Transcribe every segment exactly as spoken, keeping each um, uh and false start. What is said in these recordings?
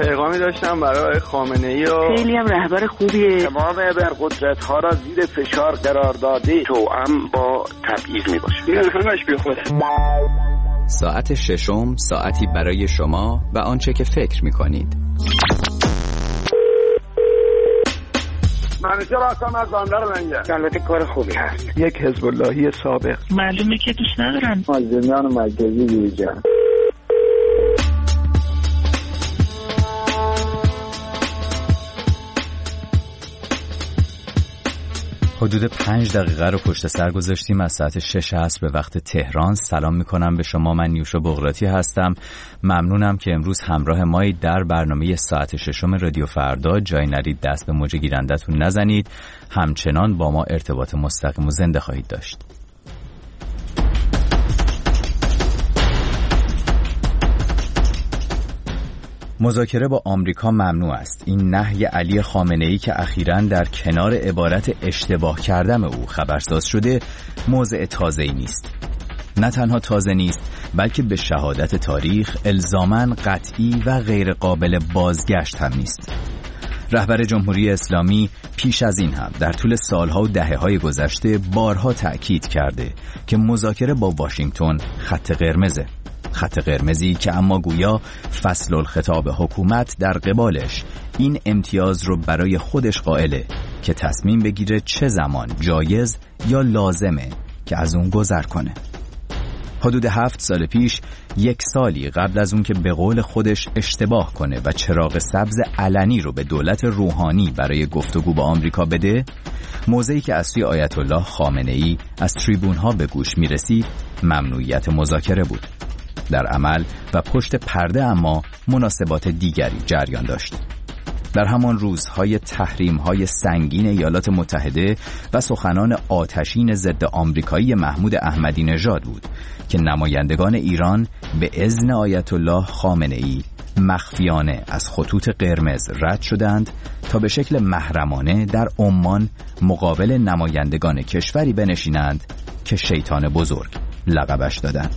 پیغامی داشتم برای خامنه‌ای و خیلی هم رهبر خوبیه. تمام ابرقدرت‌ها را زیر فشار قرار داده توأم با تبعیض میباشه. این همش بی خوده. ساعت ششم، ساعتی برای شما و آنچه که فکر می‌کنید. منیجر هستم از بندر منجر. البته کار خوبی هست. یک حزب اللهی سابق. معلومه که دوست ندارن. مازندران مرکزی دیجا. حدود پنج دقیقه رو پشت سر گذاشتیم از ساعت شش عصر به وقت تهران. سلام میکنم به شما، من نیوشا بغراتی هستم. ممنونم که امروز همراه مایید در برنامه ساعت ششم رادیو فردا. جای نرید، دست به موج گیرندتون نزنید، همچنان با ما ارتباط مستقیم و زنده خواهید داشت. مذاکره با آمریکا ممنوع است. این نهی علی خامنه‌ای که اخیراً در کنار عبارت اشتباه کردم او خبرساز شده، موضع تازه‌ای نیست. نه تنها تازه نیست، بلکه به شهادت تاریخ الزاماً قطعی و غیر قابل بازگشت هم نیست. رهبر جمهوری اسلامی پیش از این هم در طول سالها و دهه‌های گذشته بارها تأکید کرده که مذاکره با واشنگتن خط قرمزه. خط قرمزی که اما گویا فصل الخطاب حکومت در قبالش این امتیاز رو برای خودش قائله که تصمیم بگیره چه زمان جایز یا لازمه که از اون گذر کنه. حدود هفت سال پیش، یک سالی قبل از اون که به قول خودش اشتباه کنه و چراغ سبز علنی رو به دولت روحانی برای گفتگو با آمریکا بده، موضعی که از سوی آیت الله خامنه‌ای از تریبون ها به گوش می رسید ممنوعیت مذاکره بود. در عمل و پشت پرده اما مناسبات دیگری جریان داشت. در همان روزهای تحریم‌های سنگین ایالات متحده و سخنان آتشین ضد آمریکایی محمود احمدی نژاد بود که نمایندگان ایران به اذن آیت الله خامنه‌ای مخفیانه از خطوط قرمز رد شدند تا به شکل محرمانه در عمان مقابل نمایندگان کشوری بنشینند که شیطان بزرگ لقبش دادند.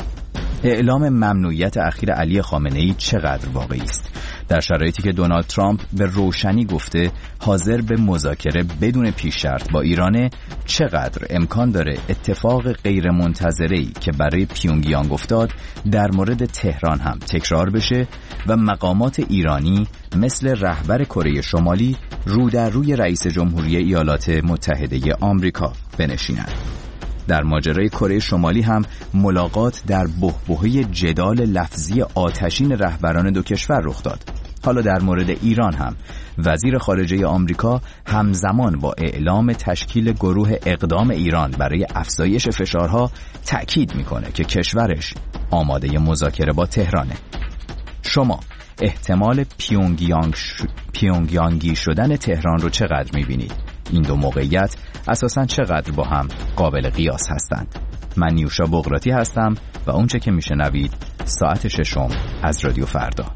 اعلام ممنوعیت اخیر علی خامنه‌ای چقدر واقعی است در شرایطی که دونالد ترامپ به روشنی گفته حاضر به مذاکره بدون پیش شرط با ایرانه، چقدر امکان داره اتفاق غیر منتظره‌ای که برای پیونگیانگ افتاد در مورد تهران هم تکرار بشه و مقامات ایرانی مثل رهبر کره شمالی رو در روی رئیس جمهوری ایالات متحده آمریکا بنشینند. در ماجرای کره شمالی هم ملاقات در بحبوحه جدال لفظی آتشین رهبران دو کشور رخ داد. حالا در مورد ایران هم وزیر خارجه آمریکا همزمان با اعلام تشکیل گروه اقدام ایران برای افزایش فشارها تأکید میکنه که کشورش آماده مذاکره با تهرانه. شما احتمال پیونگیانگ ش... پیونگیانگی شدن تهران رو چقدر میبینید؟ این دو موقعیت اساساً چقدر با هم قابل قیاس هستند؟ من نیوشا بغراتی هستم و اونچه که میشنوید ساعت ششم از رادیو فردا.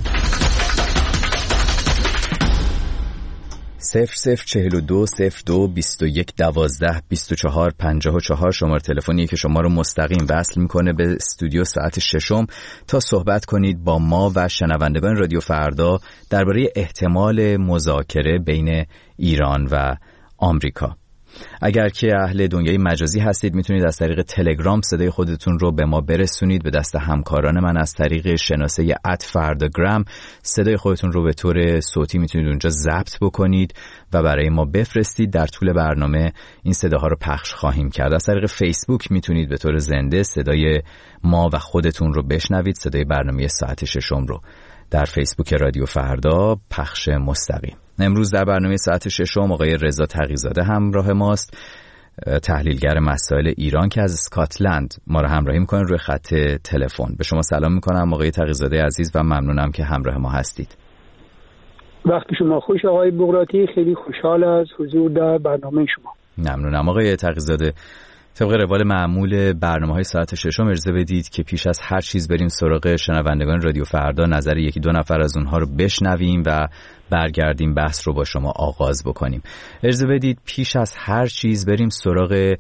صفر صفر چهل و دو صفر دو بیست و یک دوازده بیست و چهار پنجاه و چهار شماره تلفنی که شما رو مستقیم وصل میکنه به استودیو ساعت ششم تا صحبت کنید با ما و شنوندگان رادیو فردا درباره احتمال مذاکره بین ایران و آمریکا. اگر که اهل دنیای مجازی هستید میتونید از طریق تلگرام صدای خودتون رو به ما برسونید. به دست همکاران من از طریق شناسه ات فرداگرام صدای خودتون رو به طور صوتی میتونید اونجا ضبط بکنید و برای ما بفرستید. در طول برنامه این صداها رو پخش خواهیم کرد. از طریق فیسبوک میتونید به طور زنده صدای ما و خودتون رو بشنوید، صدای برنامه ساعت ششم رو در فیسبوک رادیو فردا پخش مستقیم. امروز در برنامه ساعت ششم آقای رضا تقی‌زاده همراه ماست، تحلیلگر مسائل ایران که از اسکاتلند ما رو همراهی میکنه روی خط تلفن. به شما سلام میکنم آقای تقی‌زاده عزیز و ممنونم که همراه ما هستید. وقت شما خوش آقای بغراتی، خیلی خوشحال از حضور در برنامه شما. ممنونم آقای تقی‌زاده. طبق روال معمول برنامه‌های ساعت ششم اجازه بدید که پیش از هر چیز بریم سراغ شنوندگان رادیو فردا، نظر یکی دو نفر از اونها رو بشنویم و برگردیم بحث رو با شما آغاز بکنیم. اجازه بدید پیش از هر چیز بریم سراغ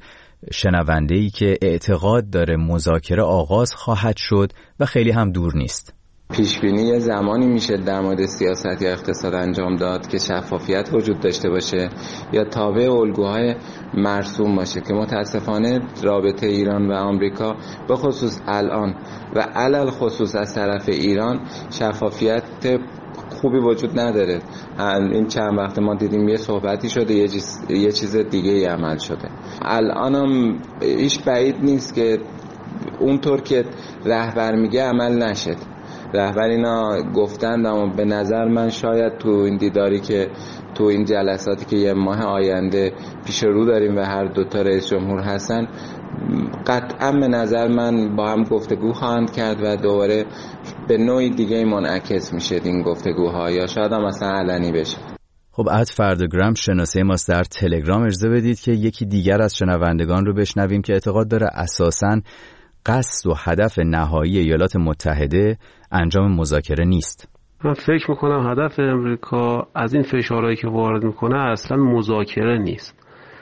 شنونده‌ای که اعتقاد داره مذاکره آغاز خواهد شد و خیلی هم دور نیست. پیشبینی یه زمانی میشه در مورد سیاست یا اقتصاد انجام داد که شفافیت وجود داشته باشه یا تابع الگوهای مرسوم باشه که متاسفانه رابطه ایران و آمریکا به خصوص الان و علل خصوص از طرف ایران شفافیت خوبی وجود نداره. این چند وقت ما دیدیم یه صحبتی شده یه چیز, یه چیز دیگه ای عمل شده. الانم هیچ بعید نیست که اونطور که رهبر میگه عمل نشه. رهبر اینا گفتند اما به نظر من شاید تو این دیداری که تو این جلساتی که یه ماه آینده پیش رو داریم و هر دوتا رئیس جمهور هستن قطعا به نظر من با هم گفتگو خواهند کرد و دوباره به نوعی دیگه منعکس میشه این گفتگوها یا شاید هم مثلا علنی بشه. خب اد فردگرام شناسه ماست در تلگرام اجازه بدید که یکی دیگر از شنوندگان رو بشنویم که اعتقاد داره اساساً قصد و هدف نهایی ایالات متحده انجام مذاکره نیست. من فکر میکنم هدف امریکا از این فشارهایی که وارد میکنه اصلا مذاکره نیست.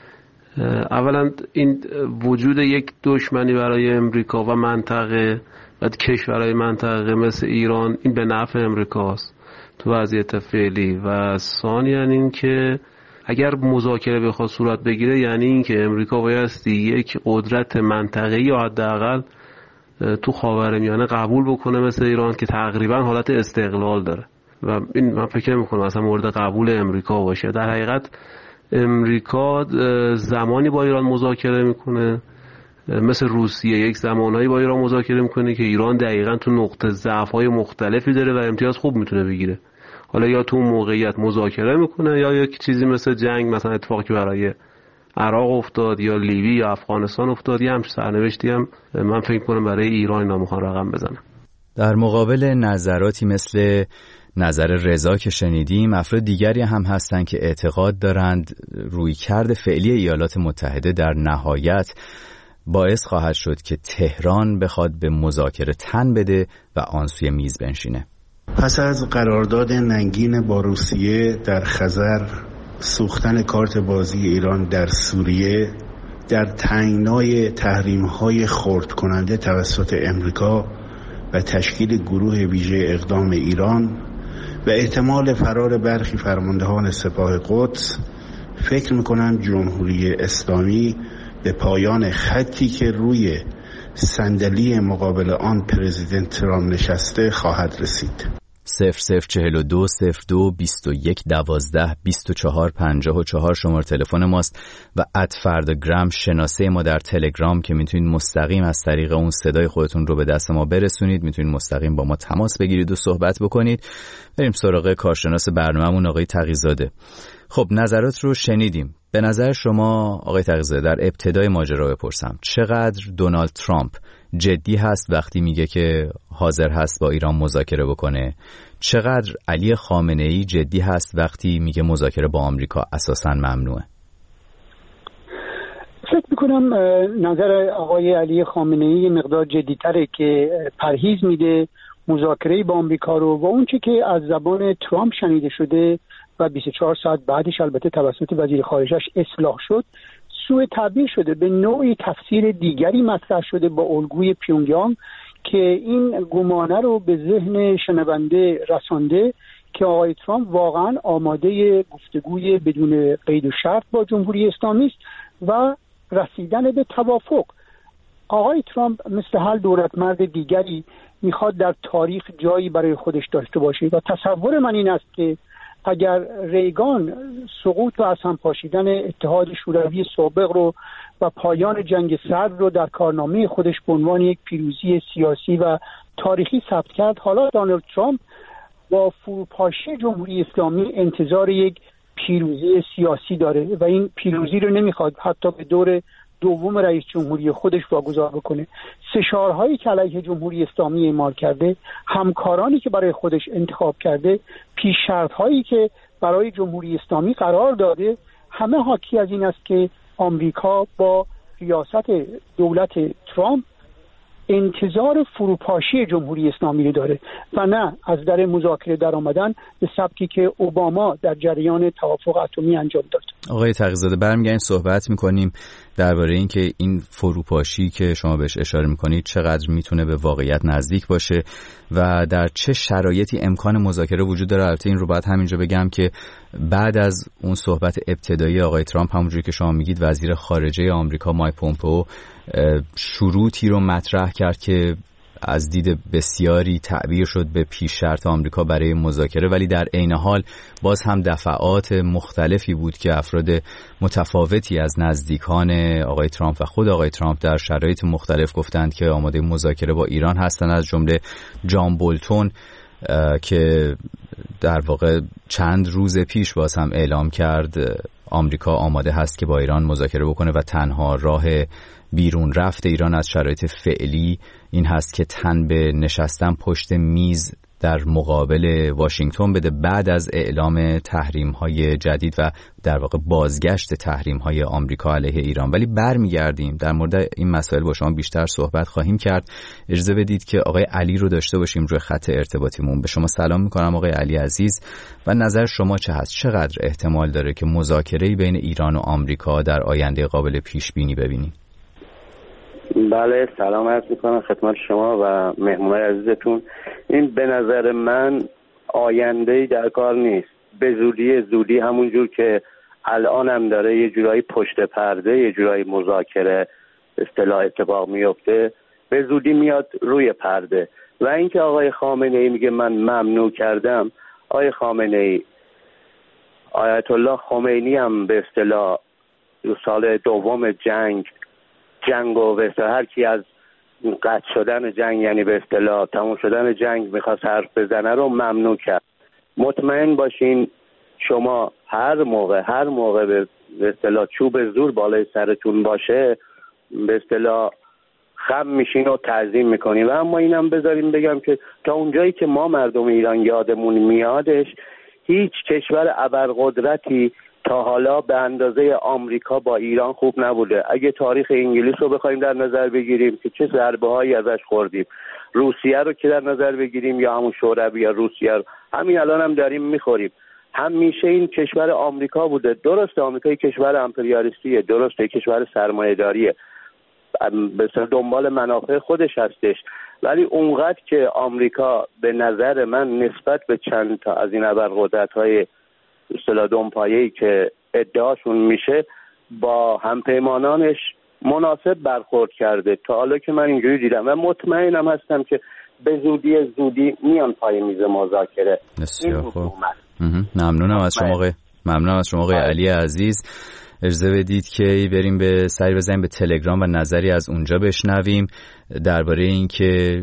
اولا این وجود یک دشمنی برای امریکا و منطقه و کشورهای منطقه مثل ایران این به نفع امریکاست تو وضعیت فعلی و ثانیاً این که اگر مذاکره بخواد صورت بگیره یعنی این که امریکا بایستی یک قدرت منطقه‌ای یا حداقل تو خاورمیانه قبول بکنه مثل ایران که تقریبا حالت استقلال داره و این من فکر می‌کنم اصلا مورد قبول امریکا باشه. در حقیقت امریکا زمانی با ایران مذاکره میکنه مثل روسیه یک زمانهایی با ایران مذاکره میکنه که ایران دقیقاً تو نقطه ضعف‌های مختلفی داره و امتیاز خوب میتونه بگیره. حالا یا تو اون موقعیت مذاکره میکنه یا یک چیزی مثل جنگ مثلا اتفاقی که برای عراق افتاد یا لیبی یا افغانستان افتاد یا همچین سرنوشتی هم من فکر کنم برای ایران اینا میخوان رقم بزنن. در مقابل نظراتی مثل نظر رضا که شنیدیم افراد دیگری هم هستند که اعتقاد دارند رویکرد فعلی ایالات متحده در نهایت باعث خواهد شد که تهران بخواد به مذاکره تن بده و آن سوی میز بنشینه. پس از قرارداد ننگین با روسیه در خزر، سوختن کارت بازی ایران در سوریه، در تنگنای تحریم‌های خرد کننده توسط امریکا و تشکیل گروه ویژه اقدام ایران و احتمال فرار برخی فرماندهان سپاه قدس، فکر می‌کنم جمهوری اسلامی به پایان خطی که روی صندلی مقابل آن پرزیدنت ترامپ نشسته خواهد رسید. صفر صفر چهل و دو صفر دو بیست و یک دوازده بیست و چهار پنجاه و چهار شماره تلفن ماست و اد فردگرام شناسه ما در تلگرام که میتونید مستقیم از طریق اون صدای خودتون رو به دست ما برسونید. میتونید مستقیم با ما تماس بگیرید و صحبت بکنید. بریم سراغ کارشناس برنامه‌مون آقای تقی‌زاده. خب نظرات رو شنیدیم. به نظر شما آقای تقی‌زاده در ابتدای ماجرا بپرسم چقدر دونالد ترامپ جدی هست وقتی میگه که حاضر هست با ایران مذاکره بکنه؟ چقدر علی خامنه‌ای جدی هست وقتی میگه مذاکره با آمریکا اساساً ممنوعه؟ فکر میکنم نظر آقای علی خامنه‌ای مقدار جدی‌تره که پرهیز میده مذاکره با آمریکا رو و اون چه که از زبان ترامپ شنیده شده و بیست و چهار ساعت بعدش البته توسط وزیر خارجش اصلاح شد سوء تعبیر شده، به نوعی تفسیر دیگری مطرح شده با الگوی پیونگیانگ که این گمانه رو به ذهن شنونده رسانده که آقای ترامپ واقعا آماده گفتگوی بدون قید و شرط با جمهوری اسلامی است و رسیدن به توافق. آقای ترامپ مثل هر دولتمرد دیگری میخواد در تاریخ جایی برای خودش داشته باشه و تصور من این است که اگر ریگان سقوط و از هم پاشیدن اتحاد شوروی سابق رو و پایان جنگ سرد رو در کارنامه خودش به عنوان یک پیروزی سیاسی و تاریخی ثبت کرد، حالا دونالد ترامپ با فروپاشی جمهوری اسلامی انتظار یک پیروزی سیاسی داره و این پیروزی رو نمیخواد حتی به دور دوم رئیس جمهوری خودش واگذار بکنه. فشارهایی که علیه جمهوری اسلامی اعمال کرده، همکارانی که برای خودش انتخاب کرده، پیش شرط‌هایی که برای جمهوری اسلامی قرار داده، همه حاکی از این است که آمریکا با ریاست دولت ترامپ انتظار فروپاشی جمهوری اسلامی رو داره و نه از در مذاکره در آمدن به سبکی که اوباما در جریان توافق اتمی انجام داد. آقای تقی‌زاده برمیگردیم صحبت میکنیم درباره اینکه این فروپاشی که شما بهش اشاره میکنید چقدر میتونه به واقعیت نزدیک باشه و در چه شرایطی امکان مذاکره وجود داره. البته این رو باید همینجا بگم که بعد از اون صحبت ابتدایی آقای ترامپ، همونجوری که شما میگید، وزیر خارجه آمریکا مایک پومپئو شروطی رو مطرح کرد که از دید بسیاری تعبیر شد به پیش شرط آمریکا برای مذاکره، ولی در عین حال باز هم دفعات مختلفی بود که افراد متفاوتی از نزدیکان آقای ترامپ و خود آقای ترامپ در شرایط مختلف گفتند که آماده مذاکره با ایران هستند، از جمله جان بولتون که در واقع چند روز پیش باز هم اعلام کرد آمریکا آماده هست که با ایران مذاکره بکنه و تنها راه بیرون رفت ایران از شرایط فعلی این هست که تن به نشستن پشت میز در مقابل واشنگتن بده بعد از اعلام تحریم‌های جدید و در واقع بازگشت تحریم‌های آمریکا علیه ایران. ولی برمیگردیم در مورد این مسائل با شما بیشتر صحبت خواهیم کرد. اجازه بدید که آقای علی رو داشته باشیم روی خط ارتباطیمون. به شما سلام می‌کنم آقای علی عزیز و نظر شما چه هست؟ چقدر احتمال داره که مذاکره‌ای بین ایران و آمریکا در آینده قابل پیش بینی ببینیم؟ بله، سلام عرض میکنم خدمت شما و مهمونای عزیزتون. این به نظر من آینده‌ای در کار نیست. به زودی زودی همونجور که الان هم داره یه جورایی پشت پرده یه جورایی مذاکره اصطلاح اتفاق میفته، به زودی میاد روی پرده. و اینکه آقای خامنه‌ای میگه من ممنوع کردم، آقای خامنه‌ای، آیت الله خمینی هم به اصطلاح سال دوم جنگ جنگ و به اصطلاح هر کی از قطع شدن جنگ، یعنی به اصطلاح تموم شدن جنگ میخواست حرف بزنه، رو ممنوع کرد. مطمئن باشین شما هر موقع هر موقع به اصطلاح چوب زور بالای سرتون باشه به اصطلاح خم میشین و تعظیم میکنین. و اما اینم بذاریم بگم که تا اونجایی که ما مردم ایران یادمون میادش، هیچ کشور ابرقدرتی تا حالا به اندازه آمریکا با ایران خوب نبوده. اگه تاریخ انگلیس رو بخوایم در نظر بگیریم که چه ضربه هایی ازش خوردیم، روسیه رو که در نظر بگیریم یا همون شوروی یا روسیه رو همین الان هم داریم میخوریم. همیشه این کشور آمریکا بوده. درسته آمریکا یک کشور امپریالیستیه، درسته یک کشور سرمایه‌داریه، به دنبال منافع خودش هستش، ولی اونقدر که آمریکا به نظر من نسبت به چند تا از این ابرقدرت‌های اصطلاح دونپایه‌ای که ادعاشون میشه با همپیمانانش مناسب برخورد کرده تا حالا که من اینجوری دیدم و مطمئنم هستم که به زودی زودی میان پای میز مذاکره. بسیار خوب، ممنونم از شما آقای ممنونم از شما آقای علی عزیز. اجازه بدید که بریم به سری بزنیم به تلگرام و نظری از اونجا بشنویم درباره این که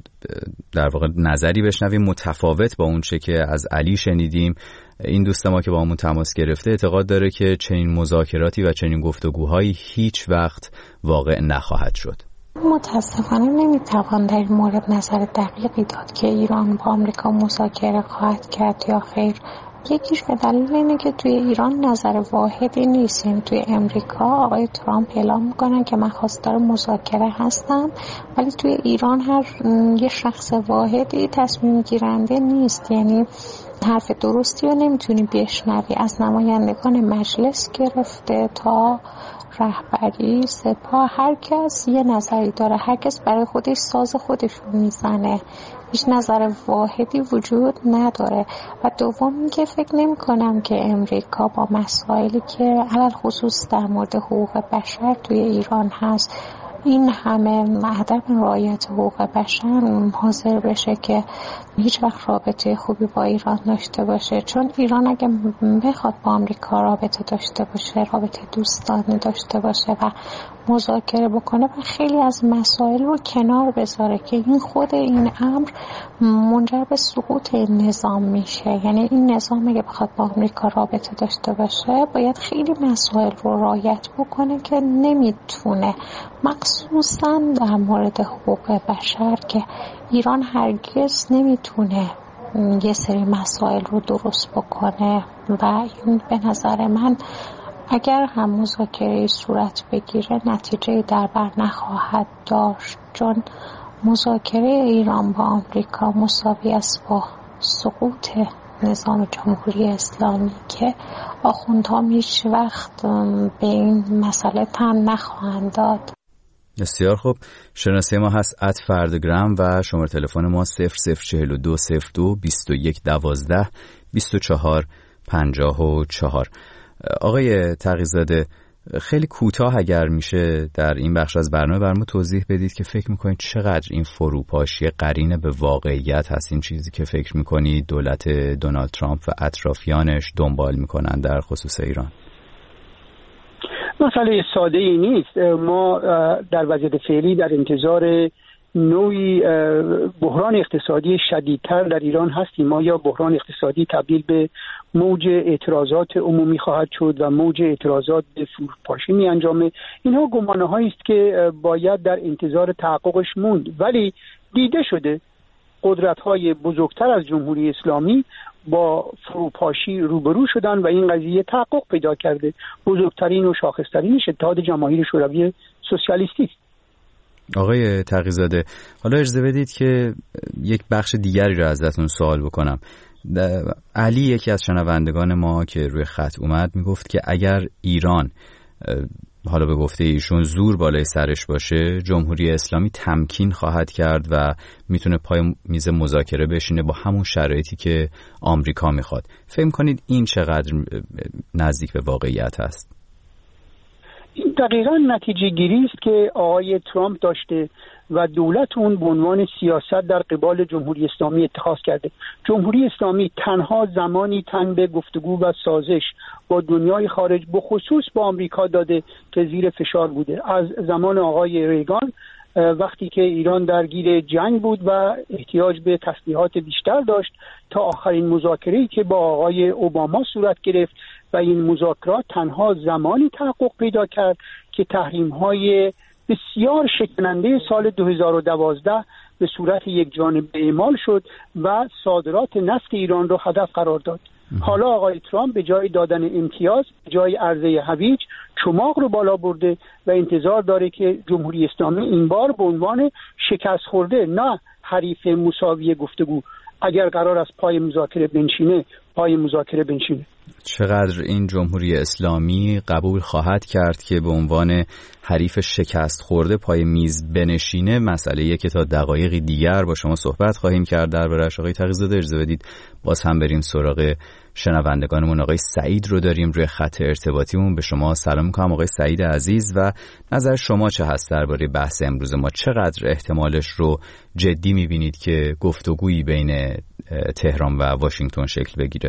در واقع نظری بشنویم متفاوت با اون چه که از علی شنیدیم. این دوست ما که با همون تماس گرفته اعتقاد داره که چنین مذاکراتی و چنین گفتگوهایی هیچ وقت واقع نخواهد شد. متاسفانه نمیتوان در این مورد نظر دقیقی داد که ایران با آمریکا مذاکره خواهد کرد یا خیر. یکیش به دلیل اینه که توی ایران نظر واحدی نیست. یعنی توی امریکا آقای ترامپ اعلام میکنن که من خواستار مذاکره هستم، ولی توی ایران هر یه شخص واحدی تصمیم گیرنده نیست. یعنی حرف درستی رو نمیتونی بشنوی، از نمایندگان مجلس گرفته تا رهبری سپاه، هر کس یه نظری داره، هر کس برای خودش ساز خودش رو میزنه، هیچ نظر واحدی وجود نداره. و دوم اینکه فکر نمی کنم که امریکا با مسائلی که علل خصوص در مورد حقوق بشر توی ایران هست این همه عدم رعایت حقوق بشر حاضر بشه که هیچ وقت رابطه خوبی با ایران داشته باشه. چون ایران اگه بخواد با آمریکا رابطه داشته باشه، رابطه دوستانه داشته باشه و مذاکره بکنه و خیلی از مسائل رو کنار بذاره که این خود این امر منجر به سقوط این نظام میشه. یعنی این نظام اگه بخواد با آمریکا رابطه داشته باشه باید خیلی مسائل رو رعایت بکنه که نمیتونه، مخصوصا در مورد حقوق بشر که ایران هرگز نمیتونه یه سری مسائل رو درست بکنه. و این به نظر من اگر هم مذاکره صورت بگیره نتیجه در بر نخواهد داشت، چون مذاکره ایران با آمریکا مساوی است با سقوط نظام جمهوری اسلامی که آخوندها هیچ وقت به این مسئله تن نخواهند داد. بسیار خوب. شناسه ما هست ات فردگرام و شماره تلفن ما صفر صفر چهل و دو صفر دو بیست و یک دوازده بیست و چهار پنجاه و چهار. آقای تقی‌زاده، خیلی کوتاه اگر میشه در این بخش از برنامه برامون توضیح بدید که فکر میکنید چقدر این فروپاشی قرینه به واقعیت هست، این چیزی که فکر میکنید دولت دونالد ترامپ و اطرافیانش دنبال میکنن در خصوص ایران؟ مسئله ساده ای نیست. ما در وضعیت فعلی در انتظار نوعی بحران اقتصادی شدیدتر در ایران هستیم. ما یا بحران اقتصادی تبدیل به موج اعتراضات عمومی خواهد شد و موج اعتراضات به فروپاشی می انجامه. اینها گمانه هایی است که باید در انتظار تحققش موند، ولی دیده شده قدرت های بزرگتر از جمهوری اسلامی با فروپاشی روبرو شدن و این قضیه تحقق پیدا کرده. بزرگترین و شاخصترینش اتحاد جماهیر شوروی سوسیالیستی است. آقای تقی‌زاده، حالا اجازه بدید که یک بخش دیگری را ازتون سوال بکنم. علی، یکی از شنوندگان ما که روی خط اومد، میگفت که اگر ایران، حالا به گفته ایشون، زور بالای سرش باشه، جمهوری اسلامی تمکین خواهد کرد و میتونه پای میز مذاکره بشینه با همون شرایطی که آمریکا میخواد. فکر کنید این چقدر نزدیک به واقعیت هست؟ این دقیقاً نتیجه گیری است که آقای ترامپ داشته و دولت اون به عنوان سیاست در قبال جمهوری اسلامی اتخاذ کرده. جمهوری اسلامی تنها زمانی تن به گفتگو و سازش با دنیای خارج به خصوص با آمریکا داده که زیر فشار بوده. از زمان آقای ریگان وقتی که ایران درگیر جنگ بود و احتیاج به تسلیحات بیشتر داشت تا آخرین مذاکره‌ای که با آقای اوباما صورت گرفت و این مذاکرات تنها زمانی تحقق پیدا کرد که تحریم‌های بسیار شکننده سال دو هزار و دوازده به صورت یک جانبه اعمال شد و صادرات نفت ایران رو هدف قرار داد. حالا آقای ترامپ به جای دادن امتیاز، به جای عرضه هویج، چماق رو بالا برده و انتظار داره که جمهوری اسلامی این بار به عنوان شکست خورده، نه حریف مساوی گفتگو، اگر قرار است پای مذاکره بنشینه پای مذاکره بنشینه. چقدر این جمهوری اسلامی قبول خواهد کرد که به عنوان حریف شکست خورده پای میز بنشینه، مسئله‌ایه که تا دقایقی دیگر با شما صحبت خواهیم کرد درباره‌اش. آقای تقی‌زاده، اجازه بدید باز هم بریم سراغ شنوندگانمون. آقای سعید رو داریم روی خط ارتباطیمون. به شما سلام می‌کنم آقای سعید عزیز و نظر شما چه هست درباره بحث امروز ما؟ چقدر احتمالش رو جدی می‌بینید که گفتگویی بین تهران و واشنگتن شکل بگیره؟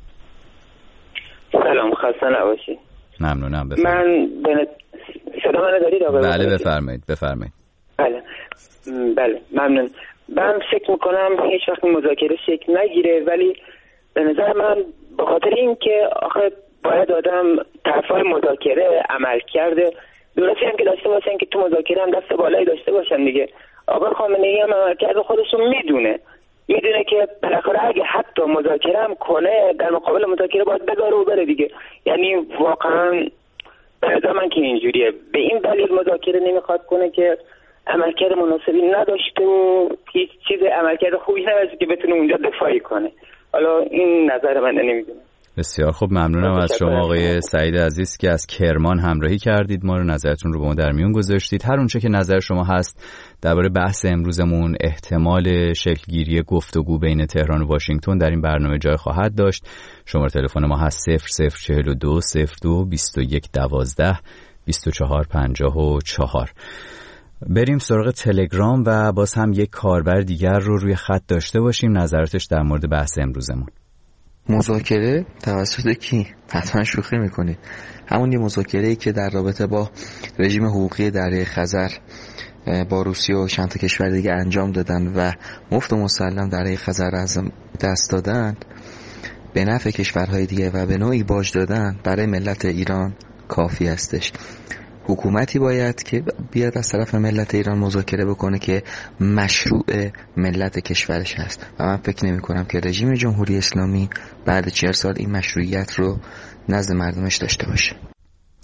سلام، خسته نباشید. ممنونم. بفرمایید. من بنت... صدا منو دارید آقای؟ بله بفرمایید بفرمایید. بله بله ممنون. من فکر میکنم هیچ وقت مذاکره شکل نگیره، ولی به نظر من به خاطر این که آخه باید آدم طرفای مذاکره عمل کرده درستی هم که داشته باشن که تو مذاکره هم دست بالایی داشته باشن دیگه. آقای خامنه‌ای هم عمل کرده خودشون میدونه میدونه که بالاخره اگه حتی مذاکره هم کنه در مقابل مذاکره باید بذاره و بره دیگه. یعنی واقعا به نظر من که اینجوریه. به این دلیل مذاکره نمیخواد کنه که عملکرد مناسبی نداشته و هیچ چیز عملکرد خوبی نداشته که بتونه اونجا دفاعی کنه. حالا این نظر من، نمیدونم. بسیار خوب، ممنونم از شما آقای سعید عزیز که از کرمان همراهی کردید ما رو، نظرتون رو با ما در میون گذاشتید. هر اونچه که نظر شما هست درباره بحث امروزمون، احتمال شکلگیری گفتگو بین تهران و واشنگتن در این برنامه جای خواهد داشت. شماره تلفن ما هست صفر صفر چهل و دو صفر دو بیست و یک دوازده بیست و چهار پنجاه و چهار. بریم سراغ تلگرام و باز هم یک کاربر دیگر رو روی خط داشته باشیم، نظراتش در مورد بحث امروزمون. مذاکره توسط کی؟ حتما شوخی میکنید. همون یه مذاکره‌ای که در رابطه با رژیم حقوقی دریای خزر با روسیه و چند تا کشور دیگه انجام دادن و مفت و مسلم دریای خزر از دست دادن به نفع کشورهای دیگه و به نوعی باج دادن برای ملت ایران کافی هستش. حکومتی باید که بیاد از طرف ملت ایران مذاکره بکنه که مشروع ملت کشورش هست و من فکر نمی کنم که رژیم جمهوری اسلامی بعد چهل سال این مشروعیت رو نزد مردمش داشته باشه.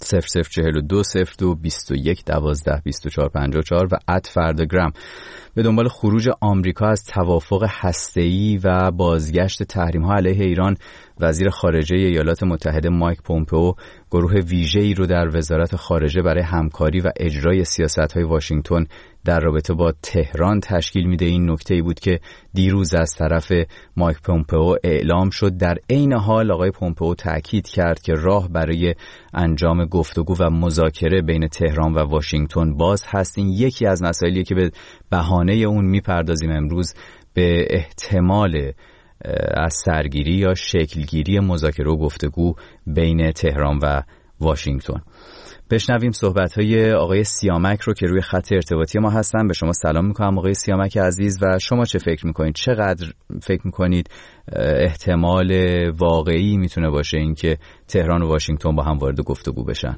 صفر صفر چهل و دو صفر دو بیست و یک دوازده بیست و چهار پنجاه و چهار و ات فرداگرام به دنبال خروج آمریکا از توافق هسته‌ای و بازگشت تحریم‌ها علیه ایران، وزیر خارجه ایالات متحده مایک پومپئو گروه ویژه‌ای رو در وزارت خارجه برای همکاری و اجرای سیاست‌های واشنگتن در رابطه با تهران تشکیل میده. این نکته‌ای بود که دیروز از طرف مایک پومپئو اعلام شد. در عین حال آقای پومپئو تأکید کرد که راه برای انجام گفتگو و مذاکره بین تهران و واشنگتن باز هست. این یکی از مسائلی که به بهانه اون میپردازیم امروز به احتمال از سرگیری یا شکلگیری مذاکره و گفتگو بین تهران و واشنگتن. بشنویم صحبت‌های آقای سیامک رو که روی خط ارتباطی ما هستن. به شما سلام میکنم آقای سیامک عزیز، و شما چه فکر میکنید؟ چقدر فکر میکنید احتمال واقعی میتونه باشه اینکه تهران و واشنگتن با هم وارد گفتگو بشن؟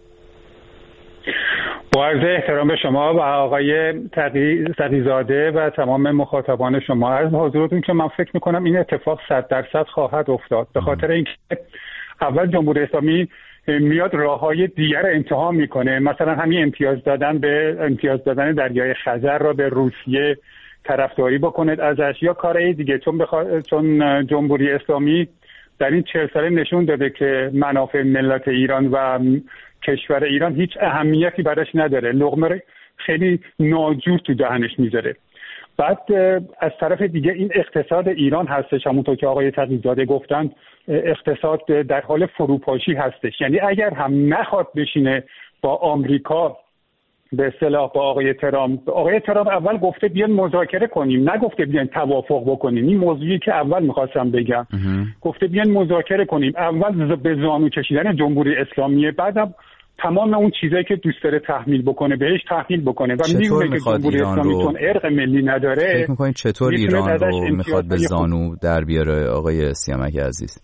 با عرض احترام به شما و آقای تقی‌زاده و تمام مخاطبان شما، عرض حضورتون که من فکر میکنم این اتفاق صد درصد خواهد افتاد، به خاطر اینکه اول جمهوری اسلامی میاد راههای دیگر رو امتحان میکنه. مثلا همین امتیاز دادن به امتیاز دادن دریای خزر را به روسیه طرفداری بکنه ازش، یا کارهای دیگه، چون بخوا... چون جمهوری اسلامی در این چهل ساله نشون داده که منافع ملت ایران و کشور ایران هیچ اهمیتی براش نداره، لقمه خیلی ناجور تو دهنش میذاره. بعد از طرف دیگه این اقتصاد ایران هستش، همونطور که آقای تقی‌زاده گفتن، اقتصاد در حال فروپاشی هستش. یعنی اگر هم نخواد بشینه با آمریکا به اصطلاح با آقای ترامپ، آقای ترامپ اول گفته بیان مذاکره کنیم، نگفته بیان توافق بکنیم. این موضوعی که اول میخواستم بگم، گفته بیان مذاکره کنیم. اول به زانو کشیدن جمهوری اسلامی، بعدم تمام اون چیزایی که دوست داره تحمیل بکنه بهش تحمیل بکنه و میگه که جمهوری اسلامی چون ارق ملی نداره. فکر می‌کنید چطور ایران رو میخواد به زانو در بیاره آقای سیامک عزیز؟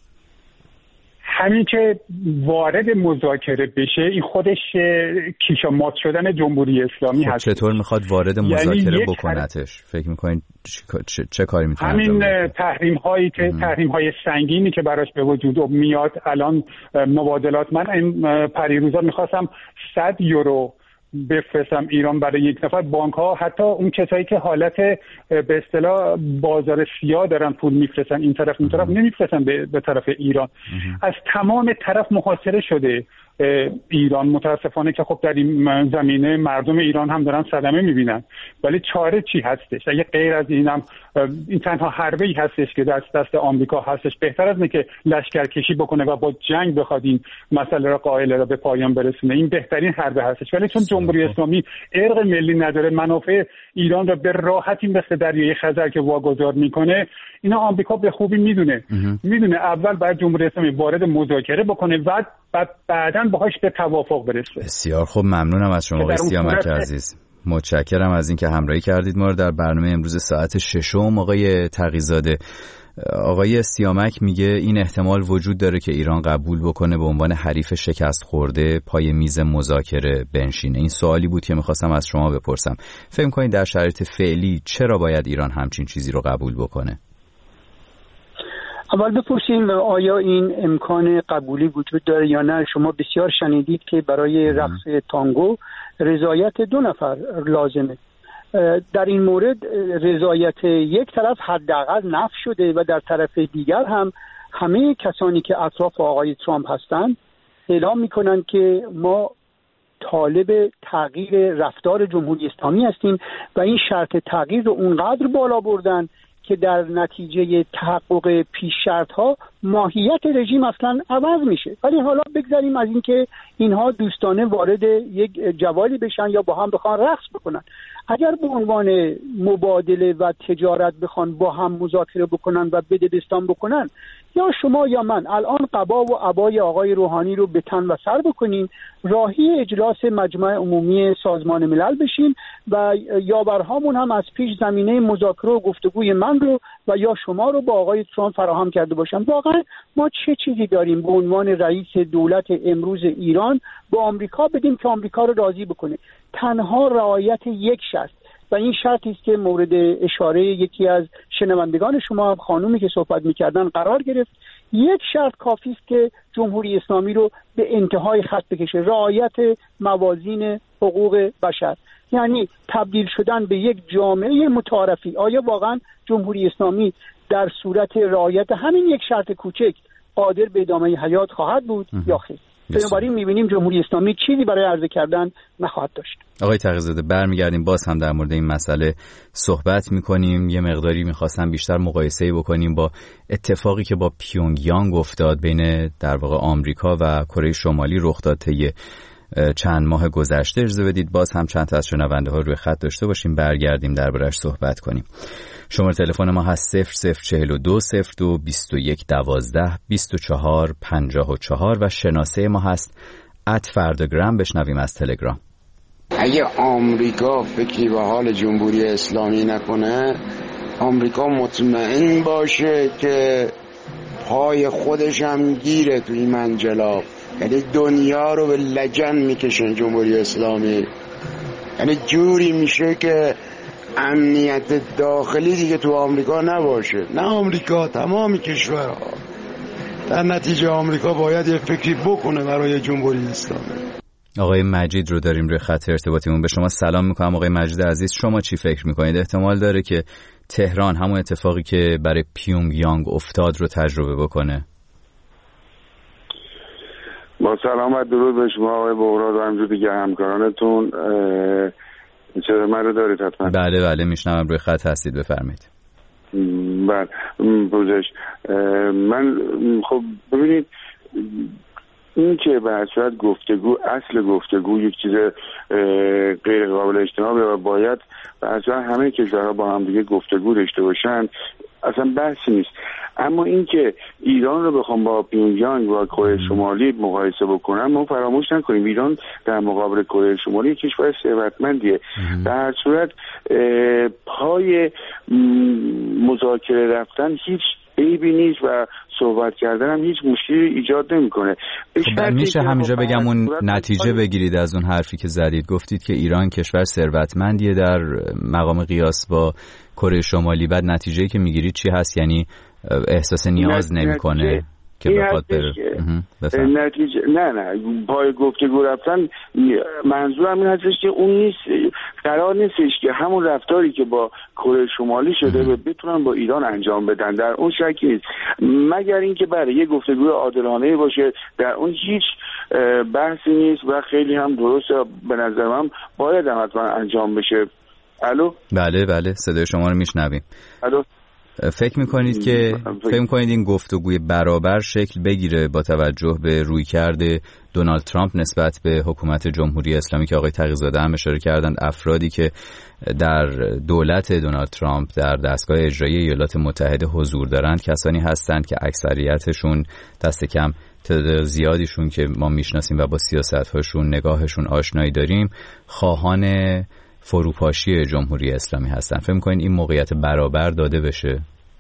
همین که وارد مذاکره بشه این خودش کیشا مات شدن جمهوری اسلامی خب هست. چطور میخواد وارد مذاکره یعنی بکنتش؟ فکر میکنین چه, چه, چه کاری میتونه همین تحریم هایی که تحریم های سنگینی که براش به وجود میاد الان مبادلات. من پریروزا میخواستم صد یورو بفرستم ایران برای یک نفر. بانک ها حتی اون کسایی که حالت به اصطلاح بازار سیاه دارن پول میفرستن این طرف اون طرف نمیفرستن به, به طرف ایران. از تمام طرف محاصره شده ایران متاسفانه، که خب در این زمینه مردم ایران هم دارن صدمه میبینن. ولی چاره چی هستش؟ اگه غیر از اینم این تنها حربه‌ای هستش که دست دست آمریکا هستش. بهتر از اینه که لشکرکشی بکنه و با جنگ بخواد این مسئله را قائل را به پایان برسونه. این بهترین حربه هستش. ولی چون جمهوری اسلامی ارق ملی نداره، منافع ایران را به راحتی مثل دریای خزر که واگذار میکنه، اینا آمریکا به خوبی میدونه. میدونه اول باید جمهوری اسلامی وارد مذاکره بکنه و بعد بعداً باهاش به توافق برسه. بسیار خوب، ممنونم از شما آقای سیامک عزیز. متشکرم از اینکه همراهی کردید ما رو در برنامه امروز ساعت ششم. آقای تقی‌زاده، آقای سیامک میگه این احتمال وجود داره که ایران قبول بکنه به عنوان حریف شکست خورده پای میز مذاکره بنشینه. این سوالی بود که میخواستم از شما بپرسم. فکر کنید در شرایط فعلی چرا باید ایران همچین چیزی رو قبول بکنه؟ اول بپرسیم آیا این امکان قبولی وجود داره یا نه. شما بسیار شنیدید که برای رقص تانگو رضایت دو نفر لازمه. در این مورد رضایت یک طرف حداقل نفی شده و در طرف دیگر هم همه کسانی که اطراف آقای ترامپ هستند اعلام میکنن که ما طالب تغییر رفتار جمهوری اسلامی هستیم و این شرط تغییر رو اونقدر بالا بردن که در نتیجه تحقق پیش شرط ها ماهیت رژیم اصلا عوض میشه. ولی حالا بگذاریم از اینکه اینها دوستانه وارد یک جوالی بشن یا با هم بخوان رقص بکنن. اگر به عنوان مبادله و تجارت بخوان با هم مذاکره بکنن و بدبستان بکنن، یا شما یا من الان قبا و عبای آقای روحانی رو به تن و سر بکنیم، راهی اجلاس مجمع عمومی سازمان ملل بشیم و یاورهامون هم از پیش زمینه مذاکره و گفتگوی من رو و یا شما رو با آقای ترامپ فراهم کرده باشن. واقعا ما چه چیزی داریم به عنوان رئیس دولت امروز ایران با آمریکا بدیم که آمریکا رو راضی بکنه؟ تنها رعایت یک شرط، و این شرطی است که مورد اشاره یکی از شنوندگان شما خانومی که صحبت می‌کردن قرار گرفت. یک شرط کافی است که جمهوری اسلامی رو به انتهای خط بکشه، رعایت موازین حقوق بشر، یعنی تبدیل شدن به یک جامعه متعارفی. آیا واقعا جمهوری اسلامی در صورت رعایت همین یک شرط کوچک قادر به ادامه حیات خواهد بود یا خیر؟ بنابراین می‌بینیم جمهوری اسلامی چیزی برای عرضه کردن نخواهد داشت. آقای تقی‌زاده برمیگردیم باز هم در مورد این مسئله صحبت می‌کنیم. یه مقداری می‌خواستم بیشتر مقایسه بکنیم با اتفاقی که با پیونگ یانگ افتاد، بین در واقع آمریکا و کره شمالی رخ داد طی چند ماه گذشته. اجازه بدید باز هم چند تا از شنونده‌ها روی خط داشته باشیم، برگردیم درباره‌اش صحبت کنیم. شماره تلفن ما هست صفر صفر چهل و دو صفر دو بیست و یک دوازده بیست و چهار پنجاه و چهار و شناسه ما هست ات فرداگرام. بشنویم از تلگرام. اگه آمریکا فکری به حال جمهوری اسلامی نکنه، آمریکا مطمئن باشه که پای خودش هم گیره تو این منجلاب، یعنی دنیا رو به لجن میکشن جمهوری اسلامی، یعنی جوری میشه که امنیت داخلی دیگه تو آمریکا نباشه، نه آمریکا، تمام کشورها. در نتیجه آمریکا باید یه فکری بکنه برای جمهوری اسلامی. آقای مجید رو داریم روی خط ارتباطیمون. به شما سلام میکنم آقای مجید عزیز. شما چی فکر میکنید؟ احتمال داره که تهران همون اتفاقی که برای پیونگ یانگ افتاد رو تجربه بکنه؟ با سلام و درود به شما آقای بهراد و همجور دیگه همکارانتون. چرا من رو دارید حتما؟ بله بله میشنوم، روی خط هستید، بفرمایید. بله بوزش. من خب ببینید، این که به هر صورت گفتگو، اصل گفتگو یک چیز غیر قابل اجتنابه و باید به هر صورت همه کشورها با هم دیگه گفتگو داشته باشن، اصلا بحثی نیست. اما این که ایران رو بخوام با پیونگ یانگ و کره شمالی مقایسه بکنم، ما فراموش نکنیم ایران در مقابل کره شمالی کشور ثروتمندیه. در هر صورت پای مذاکره رفتن هیچ عیبی نیست و صحبت کردن هم هیچ مشکلی ایجاد نمیکنه. خب میشه همینجا بگم اون نتیجه بگیرید از اون حرفی که زدید؟ گفتید که ایران کشور ثروتمندیه در مقام قیاس با کره شمالی، بعد نتیجه‌ای که میگیرید چی هست؟ یعنی احساس نیاز نمیکنه که بخواد بره؟ نتیجه نه نه پای گفتگو رفتن منظورم این هستش که اون نیست، قرار نیستش که همون رفتاری که با کره شمالی شده بتونن با ایران انجام بدن، در اون شکی نیست، مگر اینکه برای یه گفتگو عادلانه باشه. در اون هیچ بحثی نیست و خیلی هم درسته، به نظر من باید هم حتما انجام بشه. الو؟ بله بله صدای شما رو میشنویم. الو؟ فکر میکنید که فکر میکنید این گفتگوی برابر شکل بگیره با توجه به رویکرد دونالد ترامپ نسبت به حکومت جمهوری اسلامی که آقای تقی‌زاده هم اشاره کردند؟ افرادی که در دولت دونالد ترامپ در دستگاه اجرایی ایالات متحده حضور دارند کسانی هستند که اکثریتشون، دست کم تعداد زیادیشون که ما میشناسیم و با سیاست‌هاشون نگاهشون آشنایی داریم، خواهان فروپاشی جمهوری اسلامی هستن. فکر می‌کنین این موقعیت برابر داده بشه؟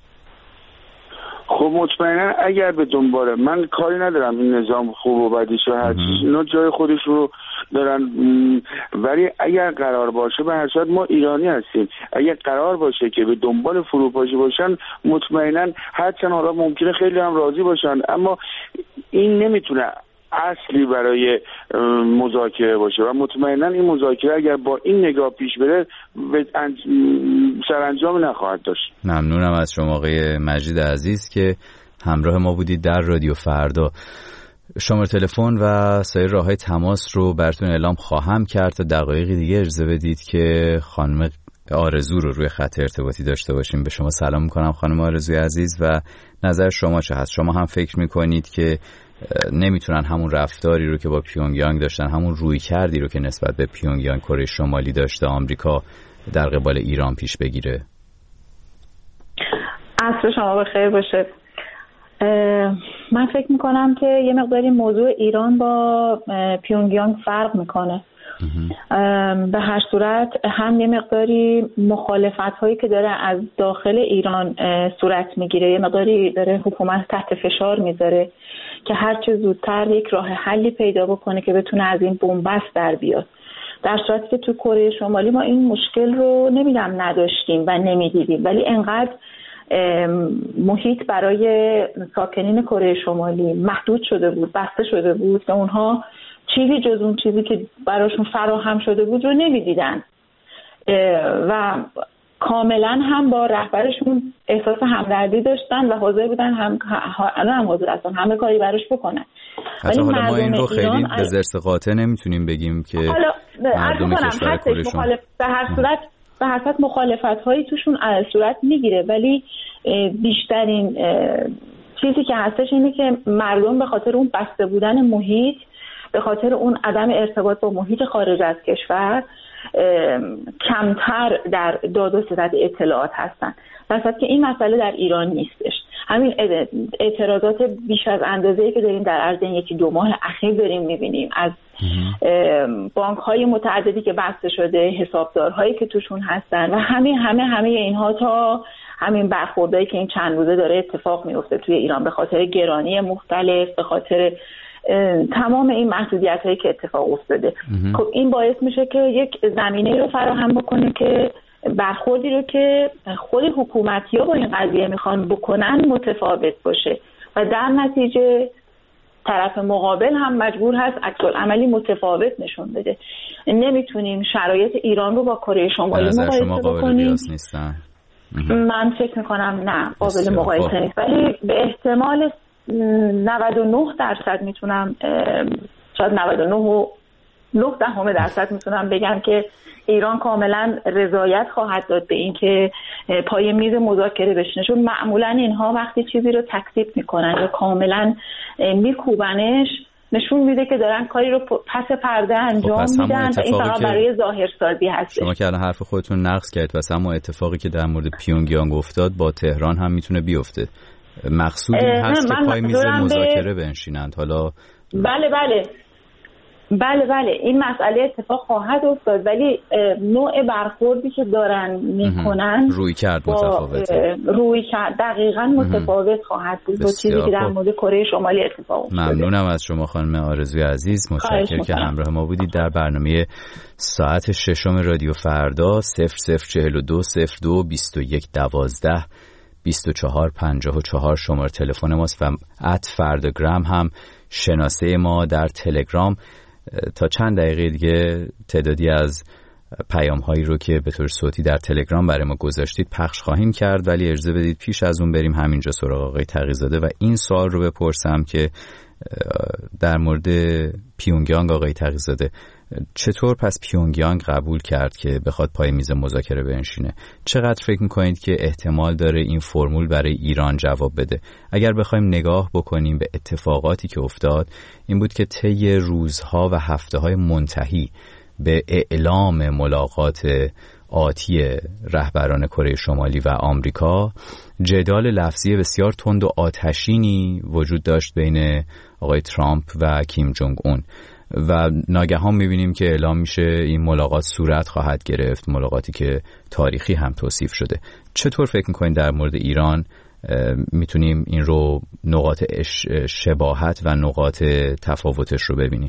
خب مطمئنا اگر به دنبال من کاری ندارم این نظام خوب و بدیش و هر چیز، اینا جای خودش رو دارن، ولی اگر قرار باشه به هر صورت ما ایرانی هستیم، اگر قرار باشه که به دنبال فروپاشی باشن مطمئنا هرچند حالا ممکنه خیلی هم راضی باشن، اما این نمیتونه اصلی برای مذاکره باشه و مطمئنا این مذاکره اگر با این نگاه پیش بره سرانجام نخواهد داشت. ممنونم از شما آقای مجید عزیز که همراه ما بودید در رادیو فردا. شماره تلفن و سایر راههای تماس رو براتون اعلام خواهم کرد تا دقایقی دیگه اجازه بدید که خانم آرزو رو روی خط ارتباطی داشته باشیم. به شما سلام میکنم خانم آرزوی عزیز و نظر شما چه هست؟ شما هم فکر میکنید که نمیتونن همون رفتاری رو که با پیونگ یانگ داشتن، همون روی کردی رو که نسبت به پیونگ یانگ کره شمالی داشته آمریکا در قبال ایران پیش بگیره؟ عصر شما بخیر باشه. من فکر میکنم که یه مقداری موضوع ایران با پیونگ یانگ فرق میکنه. به هر صورت هم یه مقداری مخالفت هایی که داره از داخل ایران صورت میگیره، یه مقداری داره حکومت تحت فشار میذاره که هر چه زودتر یک راه حلی پیدا بکنه که بتونه از این بنبست در بیاد. در صورتی که تو کره شمالی ما این مشکل رو نمیدونم نداشتیم و نمیدیدیم، ولی انقدر محیط برای ساکنین کره شمالی محدود شده بود، بسته شده بود و اونها چیزی جز اون چیزی که براشون فراهم شده بود رو نمیدیدن و کاملا هم با رهبرشون احساس همدردی داشتن و حاضر بودن هم هم حاضر هستن همه کاری براش بکنن. ولی حالا ما این رو خیلی به زرس قاطع نمیتونیم بگیم که مردم کشور کره شمالی به هر صورت به هر صورت مخالفت هایی توشون صورت میگیره، ولی بیشترین چیزی که هستش اینه که مردم به خاطر اون بسته بودن محیط، به خاطر اون عدم ارتباط با محیط خارج از کشور کمتر در داد و ستد اطلاعات هستن، در صورتی که این مسئله در ایران نیستش. همین اعتراضات بیش از اندازه‌ای که داریم در عرض یکی دو ماه اخیر داریم می‌بینیم از بانک‌های متعددی که بسته شده، حسابدارهایی که توشون هستن و همین همه همه اینها تا همین برخوردایی که این چند روزه داره اتفاق میفته توی ایران به خاطر گرانی مختلف، به خاطر تمام این محدودیت‌هایی که اتفاق افتاده. خب این باعث میشه که یک زمینه رو فراهم بکنه که برخوردی رو که خود حکومتی‌ها با این قضیه میخوان بکنن متفاوت باشه و در نتیجه طرف مقابل هم مجبور هست عکس‌العملی متفاوت نشون بده. نمیتونیم شرایط ایران رو با کره شمالی مقایسه بکنیم. من فکر میکنم نه قابل مقایسه نیست، ولی به احتمال نود و نه درصد میتونم، شاید نود و نه و نه دهم درصد میتونم بگم که ایران کاملا رضایت خواهد داد به این که پای میز مذاکره بشینه، چون معمولا اینها وقتی چیزی رو تکذیب میکنن یا کاملا میکوبنش نشون میده که دارن کاری رو پس پرده انجام میدن و این فقط برای ظاهرسازی هست. شما که الان حرف خودتون نقض کردید، پس اما اتفاقی که در مورد پیونگیانگ افتاد با تهران هم میتونه بیفته. مقصود این هست که پای میز مذاکره بنشینند. حالا بله بله بله بله این مسئله اتفاق خواهد افتاد، ولی نوع برخوردی که دارن میکنن روی کرد متفاوته، روی کرد دقیقاً متفاوت خواهد بود با چیزی که در مورد کره شمالی اتفاق افتاده. ممنونم از شما خانم آرزوی عزیز، متشکرم که همراه ما بودید در برنامه ساعت ششم رادیو فردا. صفر صفر چهل و دو صفر دو بیست و یک دوازده بیست و چهار پنجاه و چهار شماره تلفن ماست و ات فرداگرام هم شناسه ما در تلگرام. تا چند دقیقه دیگه تعدادی از پیام هایی رو که به طور صوتی در تلگرام برای ما گذاشتید پخش خواهیم کرد، ولی اجازه بدید پیش از اون بریم همینجا سراغ آقای تقی‌زاده و این سوال رو بپرسم که در مورد پیونگیانگ آقای تقی‌زاده چطور پس پیونگیانگ قبول کرد که بخواد پای میز مذاکره بنشینه؟ چقدر فکر میکنید که احتمال داره این فرمول برای ایران جواب بده؟ اگر بخوایم نگاه بکنیم به اتفاقاتی که افتاد، این بود که طی روزها و هفته‌های منتهی به اعلام ملاقات آتی رهبران کره شمالی و آمریکا جدال لفظی بسیار تند و آتشینی وجود داشت بین آقای ترامپ و کیم جونگ اون و ناگهان میبینیم که اعلام میشه این ملاقات صورت خواهد گرفت، ملاقاتی که تاریخی هم توصیف شده. چطور فکر میکنید در مورد ایران میتونیم این رو نقاط شباهت و نقاط تفاوتش رو ببینیم؟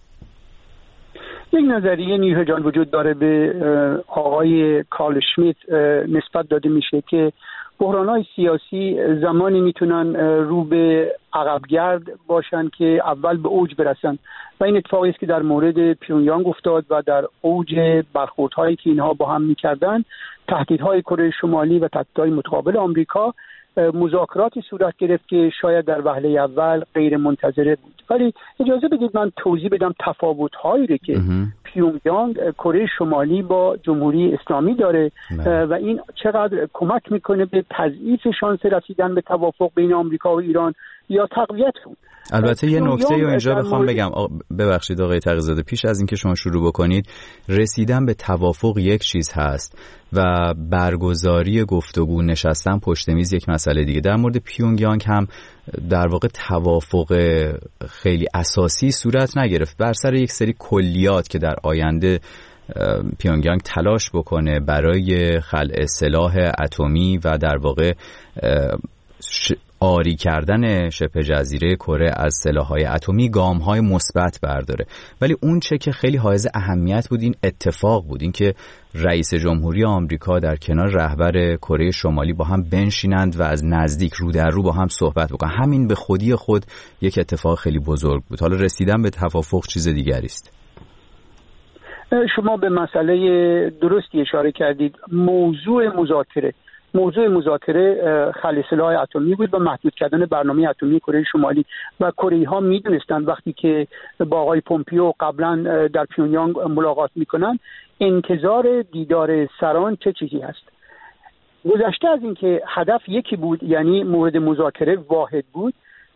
یک نظریه نیروی جان وجود داره به آقای کارل شمیت نسبت داده میشه که بحران‌های سیاسی زمانی میتونن رو به عقبگرد باشن که اول به اوج برسن و این اتفاقی است که در مورد پیونگیانگ افتاد و در اوج برخوردهایی که اینها با هم میکردن، تهدیدهای کره شمالی و تهدیدهای متقابل آمریکا، مذاکراتی صورت گرفت که شاید در وهله اول غیر منتظره بود. ولی اجازه بدید من توضیح بدم تفاوت‌هایی رو که پیونگیانگ کره شمالی با جمهوری اسلامی داره و این چقدر کمک میکنه به تضعیف شانس رسیدن به توافق بین آمریکا و ایران یا تقویتشون. البته یه نکته رو اینجا بخوام بگم، ببخشید آقای تقی‌زاده، پیش از اینکه شما شروع بکنید، رسیدن به توافق یک چیز هست و برگزاری گفتگو، نشستن پشت میز یک مسئله دیگه. در مورد پیونگیانگ هم در واقع توافق خیلی اساسی صورت نگرفت بر سر یک سری کلیات که در آینده پیونگیانگ تلاش بکنه برای خلع سلاح اتمی و در واقع عاری کردن شبه جزیره کره از سلاح‌های اتمی گام‌های مثبت برداره، ولی اون چه که خیلی حائز اهمیت بود این اتفاق بود، این که رئیس جمهوری آمریکا در کنار رهبر کره شمالی با هم بنشینند و از نزدیک رو در رو با هم صحبت بکنن. همین به خودی خود یک اتفاق خیلی بزرگ بود. حالا رسیدن به توافق چیز دیگری است. شما به مسئله درستی اشاره کردید. موضوع مذاکره موضوع مذاکره خلع سلاح اتمی بود و محدود کردن برنامه اتمی کره شمالی و کره ها میدونستند وقتی که با آقای پومپیو قبلا در پیونیانگ ملاقات میکنن انتظار دیدار سران چه چیزی هست. گذشته از اینکه هدف یکی بود، یعنی مورد مذاکره واحد بود،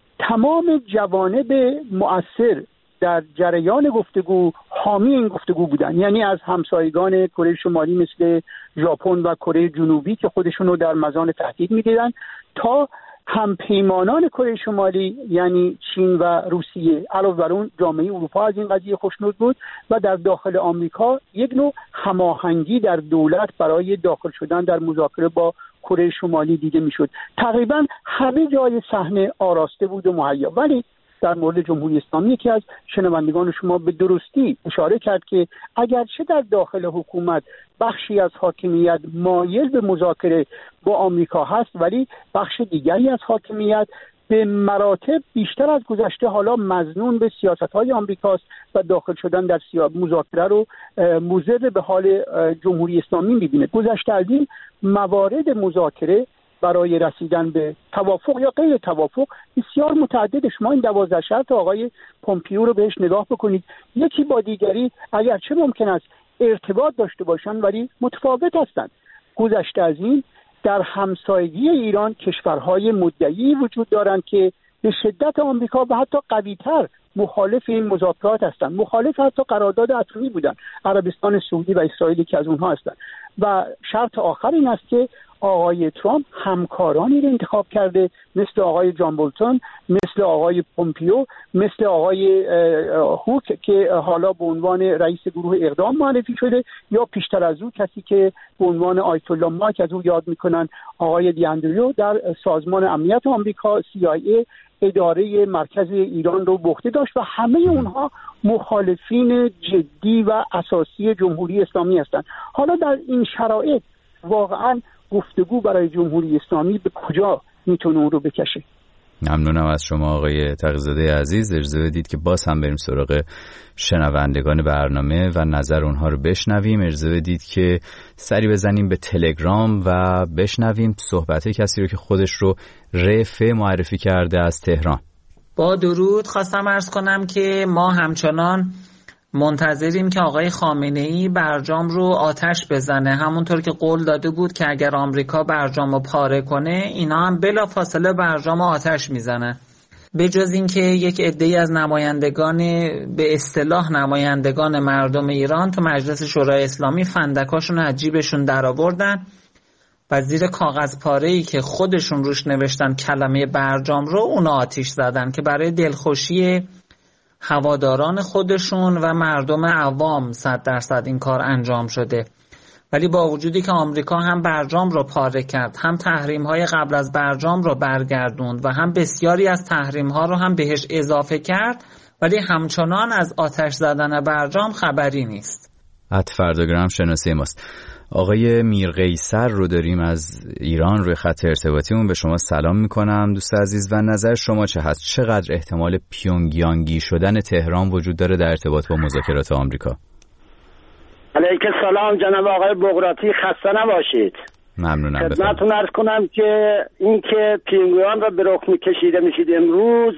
تمام جوانب مؤثر در جریان گفتگو حامی این گفتگو بودن، یعنی از همسایگان کره شمالی مثل ژاپن و کره جنوبی که خودشون رو در مزان تهدید می‌دیدن تا همپیمانان کره شمالی یعنی چین و روسیه. علاوه بر اون جامعه اروپا از این قضیه خوشنود بود و در داخل آمریکا یک نوع هماهنگی در دولت برای داخل شدن در مذاکره با کره شمالی دیده میشد. تقریبا همه جای صحنه آراسته بود و مهیا. ولی در مورد جمهوری اسلامی یکی از شنوندگان شما به درستی اشاره کرد که اگرچه در داخل حکومت بخشی از حاکمیت مایل به مذاکره با آمریکا هست، ولی بخش دیگری از حاکمیت به مراتب بیشتر از گذشته حالا مظنون به سیاست‌های آمریکاست و داخل شدن در مذاکره رو مضر به حال جمهوری اسلامی می‌بینه. گذشته از این موارد مذاکره برای رسیدن به توافق یا غیر توافق بسیار متعدد. شما این دوازده شرط آقای پومپیو رو بهش نگاه بکنید، یکی با دیگری اگرچه ممکن است ارتباط داشته باشن ولی متفاوت هستند. گذشته از این در همسایگی ایران کشورهای مدعی وجود دارند که به شدت آمریکا و حتی قوی‌تر مخالف این مذاکرات هستند، مخالف حتی قرارداد اتمی بودند. عربستان سعودی و اسرائیل که از اونها هستند. و شرط آخر این است که آقای ترامپ همکارانی رو انتخاب کرده مثل آقای جان بولتون، مثل آقای پومپیو، مثل آقای هوک که حالا به عنوان رئیس گروه اقدام معرفی شده، یا پیشتر از او کسی که به عنوان آیت الله ماک از او یاد میکنن آقای دیاندریو در سازمان امنیت آمریکا سی آی ای اداره مرکز ایران رو به عهده داشت و همه اونها مخالفین جدی و اساسی جمهوری اسلامی هستند. حالا در این شرایط واقعا گفتگو برای جمهوری اسلامی به کجا میتونه اون رو بکشه؟ ممنونم از شما آقای تقی‌زاده عزیز. اجازه بدید که باز هم بریم سراغ شنوندگان برنامه و نظر اونها رو بشنویم. اجازه بدید که سری بزنیم به تلگرام و بشنویم صحبت کسی رو که خودش رو رفع معرفی کرده از تهران. با درود خواستم عرض کنم که ما همچنان منتظریم که آقای خامنه‌ای برجام رو آتش بزنه، همونطور که قول داده بود که اگر آمریکا برجام رو پاره کنه اینا هم بلافاصله برجام رو آتش میزنه. به جز این که یک عده‌ای از نمایندگان به اصطلاح نمایندگان مردم ایران تو مجلس شورای اسلامی فندکاشون از جیبشون در آوردن و زیر کاغذ پاره‌ای که خودشون روش نوشتن کلمه برجام رو اون آتش زدن که برای دلخوشی هواداران خودشون و مردم عوام صد درصد این کار انجام شده. ولی با وجودی که آمریکا هم برجام رو پاره کرد، هم تحریم‌های قبل از برجام رو برگردوند و هم بسیاری از تحریم‌ها رو هم بهش اضافه کرد، ولی همچنان از آتش زدن برجام خبری نیست. ات فرداگرام شناسی ماست. آقای میرقیصر رو داریم از ایران روی خط ارتباطیمون. به شما سلام میکنم دوست عزیز و نظر شما چه هست؟ چقدر احتمال پیونگیانگی شدن تهران وجود داره در ارتباط با مذاکرات آمریکا؟ علیکم سلام جناب آقای بغراتی، خسته نباشید. ممنونم. خدمتتون عرض کنم که این که پیونگیان را به رخ کشیده میشید امروز،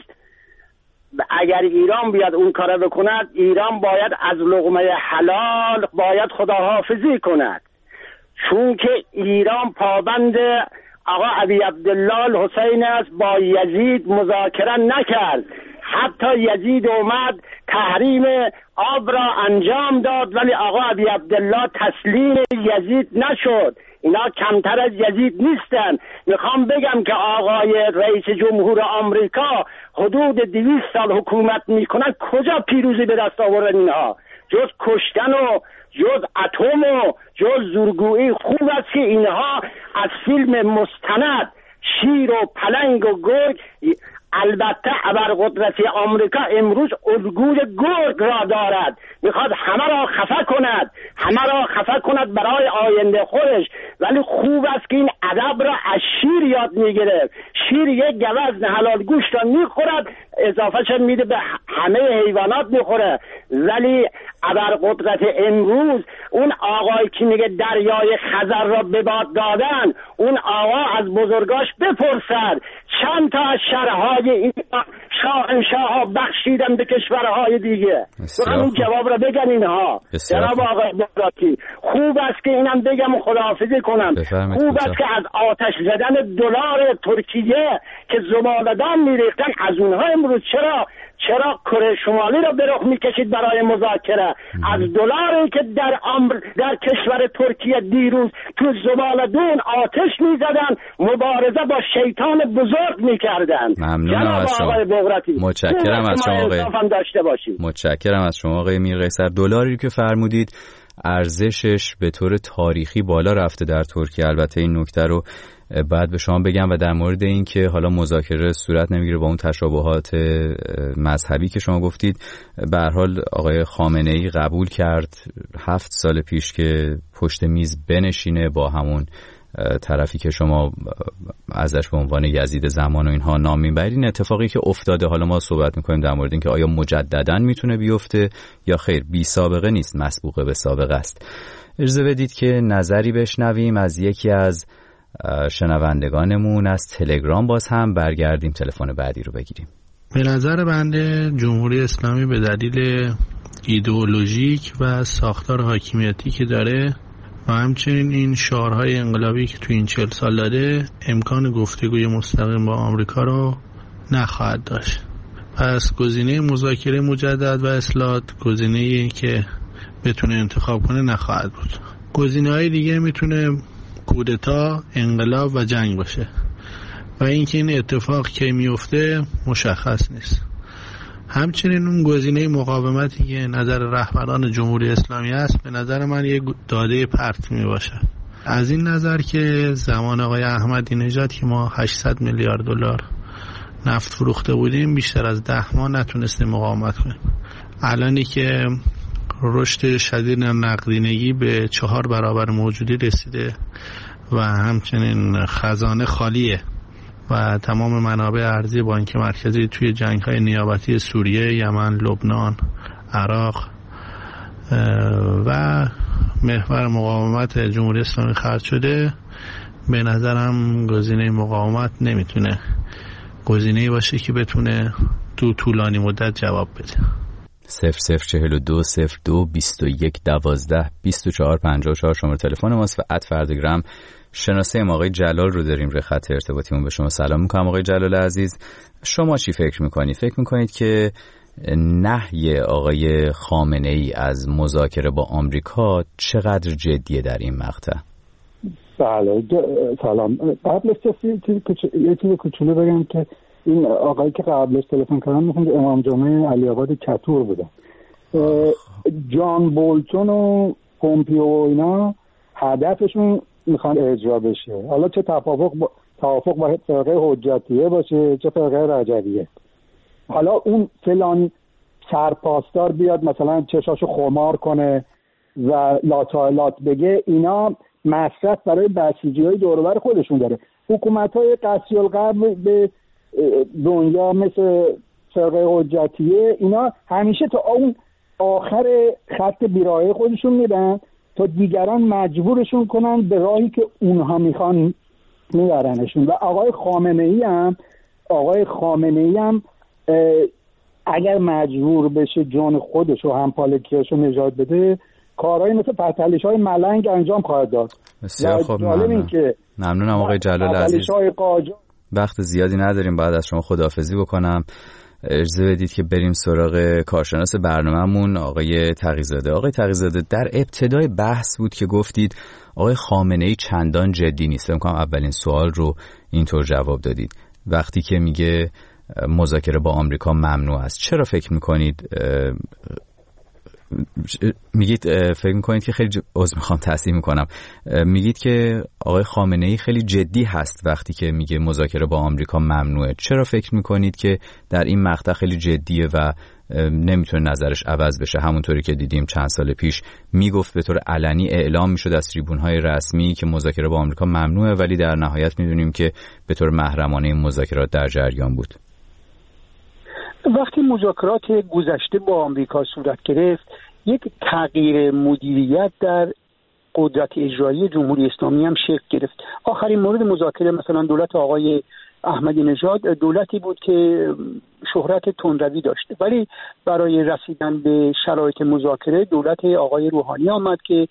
اگر ایران بیاد اون کار بکند، ایران باید از لقمه حلال باید خداحافظی کند، چون که ایران پابند آقا ابی عبدالله الحسین است، با یزید مذاکره نکرد. حتی یزید اومد تحریم آب را انجام داد ولی آقا ابی عبدالله تسلیم یزید نشد. اینا کمتر از یزید نیستن. میخوام بگم که آقای رئیس جمهور آمریکا حدود دویست سال حکومت میکنن، کجا پیروزی به دست آوردن اینها؟ جز کشتن و جز اتم و جز زورگویی. خوب است که اینها از فیلم مستند شیر و پلنگ و گرگ. البته ابرقدرتی آمریکا امروز الگوی گرگ را دارد، میخواد همه را خفه کند، همه را خفه کند برای آینده خودش. ولی خوب است که این ادب را از شیر یاد میگیره. شیر یک گوزن حلال گوشت را میخورد، اضافه شد میده به همه حیوانات میخوره. ولی ابرقدرت امروز اون آقایی که میگه دریای خزر را به باد دادن، اون آقا از بزرگاش بپرسد چند تا از شهرهای این شاهنشاه ها بخشیدن به کشورهای دیگه. برای این جواب را بگن اینها. جناب آقای بغراتی، خوب است که اینم بگم و خداحافظی کنم. خوب است که از آتش زدن دلار ترکیه که زباله‌دان میریختن، از اونها امروز چرا چرا کره شمالی را به رخ میکشید برای مذاکره؟ از دلاری که در امر در کشور ترکیه دیروز تو زباله‌دون آتش میزدن، مبارزه با شیطان بزرگ میکردن. ممنونم از شما. متشکرم از شما آقای متشکرم از شما آقای میرقیصر. دلاری که فرمودید ارزشش به طور تاریخی بالا رفته در ترکیه. البته این نکته رو بعد به شما بگم. و در مورد این که حالا مذاکره صورت نمیگیره با اون تشابهات مذهبی که شما گفتید، به هر حال آقای خامنه‌ای قبول کرد هفت سال پیش که پشت میز بنشینه با همون طرفی که شما ازش به عنوان یزید زمان و اینها نام میبرید. این اتفاقی که افتاده، حالا ما صحبت میکنیم در مورد این که آیا مجددا میتونه بیفته یا خیر، بی سابقه نیست، مسبوقه به سابقه است. اجازه بدید که نظری بشنویم از یکی از شنوندگانمون از تلگرام. باز هم برگردیم تلفن بعدی رو بگیریم. به نظر بنده جمهوری اسلامی به دلیل ایدئولوژیک و ساختار حاکمیتی که داره و همچنین این شعارهای انقلابی که تو این چهل سال داده، امکان گفتگوی مستقیم با آمریکا رو نخواهد داشت. پس گزینه مذاکره مجدد و اصلاحات گزینه‌ای که بتونه انتخاب کنه نخواهد بود. گزینه‌های دیگه میتونه کودتا، انقلاب و جنگ باشه و اینکه این اتفاق کی میفته مشخص نیست. همچنین اون گزینه مقاومتی که نظر رهبران جمهوری اسلامی است به نظر من یک داده پرت می باشه. از این نظر که زمان آقای احمدی نژاد که ما هشتصد میلیارد دلار نفت فروخته بودیم، بیشتر از ده ماه نتونستیم مقاومت کنیم. الانی که رشد شدید نقدینگی به چهار برابر موجودی رسیده و همچنین خزانه خالیه و تمام منابع ارزی بانک مرکزی توی جنگ‌های نیابتی سوریه، یمن، لبنان، عراق و محور مقاومت جمهوری اسلامی خرج شده، به نظرم گزینه مقاومت نمیتونه گزینه‌ای باشه که بتونه تو طولانی مدت جواب بده. صفر صفر چهل و دو صفر دو بیست و یک دوازده بیست و چهار پنجاه و چهار شماره تلفن ماست و ات فردگرام شناسه ما آقای جلال رو داریم روی خط ارتباطیمون. به شما سلام میکنم آقای جلال عزیز. شما چی فکر میکنید؟ فکر میکنید که نهی آقای خامنه‌ای از مذاکره با آمریکا چقدر جدیه در این مقطع؟ بله سلام. قبلش یه چیز کوچولو بگم که این آقایی که قبلش تلفن کردن میخوند امام جمعه علی آباد کتور بودن. جان بولتون و پومپیو و اینا هدفشون میخوان اجرا بشه. حالا چه توافق با توافق با فرقه حجتیه باشه چه فرقه رجبیه، حالا اون فلان سرپاسدار بیاد مثلا چشاشو خمار کنه و لاتالات بگه، اینا مصرف برای بسیجی‌های دور و بر خودشون داره. حکومت‌های قصی القلب به دنیا مثل فرقه حجتیه اینا همیشه تا اون آخر خط بیراهه خودشون میرن تا دیگران مجبورشون کنن به راهی که اونها میخوان میبرنشون. و آقای خامنه‌ای هم آقای خامنه‌ای هم اگر مجبور بشه جان خودش و همپالکیاشو نجات بده، کارهای مثل پتلیش‌های ملنگ انجام خواهد داد. بسیار خوب، ممنون. ممنونم آقای جلال عزیز. وقت زیادی نداریم، بعد از شما خداحافظی بکنم. اجازه بدید که بریم سراغ کارشناس برنامه‌مون آقای تقی‌زاده. آقای تقی‌زاده، در ابتدای بحث بود که گفتید آقای خامنه‌ای چندان جدی نیست. فکر کنم اولین سوال رو اینطور جواب دادید وقتی که میگه مذاکره با آمریکا ممنوع است. چرا فکر میکنید میگید فکر میکنید که خیلی ج... عذر میخوام تصحیح میکنم میگید که آقای خامنه‌ای خیلی جدی هست وقتی که میگه مذاکره با آمریکا ممنوعه. چرا فکر میکنید که در این مقطع خیلی جدیه و نمیتونه نظرش عوض بشه؟ همونطوری که دیدیم چند سال پیش میگفت به طور علنی اعلام میشد از تریبون‌های رسمی که مذاکره با آمریکا ممنوعه، ولی در نهایت میدونیم که به طور محرمانه این مذاکرات در جریان بود. وقتی مذاکرات گذشته با آمریکا صورت گرفت، یک تغییر مدیریت در قدرت اجرایی جمهوری اسلامی هم شکل گرفت. آخرین مورد مذاکره مثلا دولت آقای احمدی نژاد دولتی بود که شهرت تندروی داشت، ولی برای رسیدن به شرایط مذاکره دولت آقای روحانی آمد که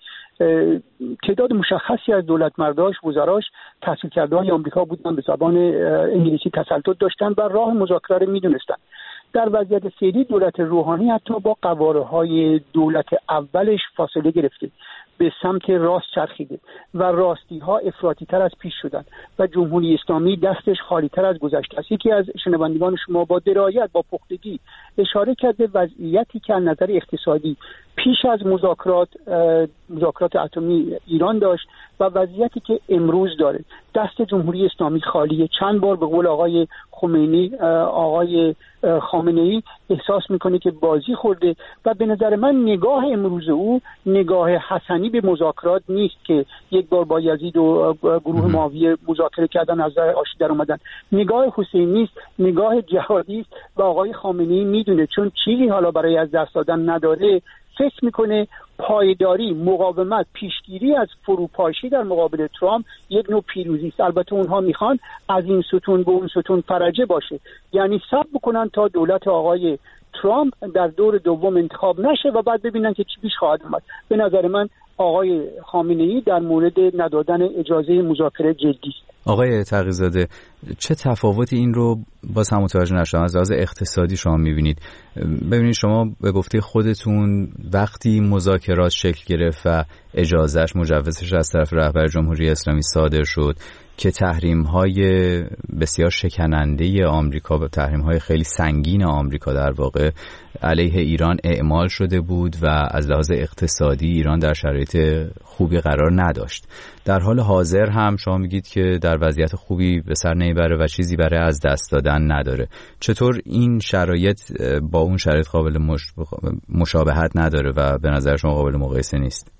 تعداد مشخصی از دولت مرداش وزراش تحصیل کرده های آمریکا بودن، به زبان انگلیسی تسلط داشتن و راه مذاکره رو میدونستن. در وضعیت فعلی دولت روحانی حتی با قواره های دولت اولش فاصله گرفته، به سمت راست چرخیده و راستی ها افراطی تر از پیش شدن و جمهوری اسلامی دستش خالی تر از گذشته است. یکی از شنوندگان شما با درایت با پختگی اشاره کرده وضعیتی که از نظر اقتصادی پیش از مذاکرات مذاکرات اتمی ایران داشت و وضعیتی که امروز داره. دست جمهوری اسلامی خالیه. چند بار به قول آقای خمینی آقای خامنه‌ای احساس میکنه که بازی خورده و به نظر من نگاه امروز او نگاه حسنی به مذاکرات نیست که یک بار با یزید و گروه معاویه مذاکره کردن از آشتی در اومدن. نگاه حسینی است، نگاه جهادی است و آقای خامنه‌ای میدونه چون چیزی حالا برای از دست دادن نداره، فکر میکنه پایداری، مقاومت، پیشگیری از فروپاشی در مقابل ترامپ یک نوع پیروزی است. البته اونها میخوان از این ستون به اون ستون فرجه باشه، یعنی صبر بکنن تا دولت آقای ترامپ در دور دوم انتخاب نشه و بعد ببینن که چی پیش خواهد اومد. به نظر من آقای خامنه‌ای در مورد ندادن اجازه مذاکره جدی است. آقای تقی‌زاده، چه تفاوتی این رو باز هم متوجه نشدم از لحاظ اقتصادی شما می‌بینید؟ ببینید شما به گفته خودتون وقتی مذاکرات شکل گرفت و اجازهش مجوزش از طرف رهبر جمهوری اسلامی صادر شد که تحریم‌های بسیار شکننده آمریکا و تحریم‌های خیلی سنگین آمریکا در واقع علیه ایران اعمال شده بود و از لحاظ اقتصادی ایران در شرایط خوبی قرار نداشت. در حال حاضر هم شما میگید که در وضعیت خوبی به سر نمیبره و چیزی برای از دست دادن نداره. چطور این شرایط با اون شرایط قابل مش... مشابهت نداره و به نظر شما قابل مقایسه نیست؟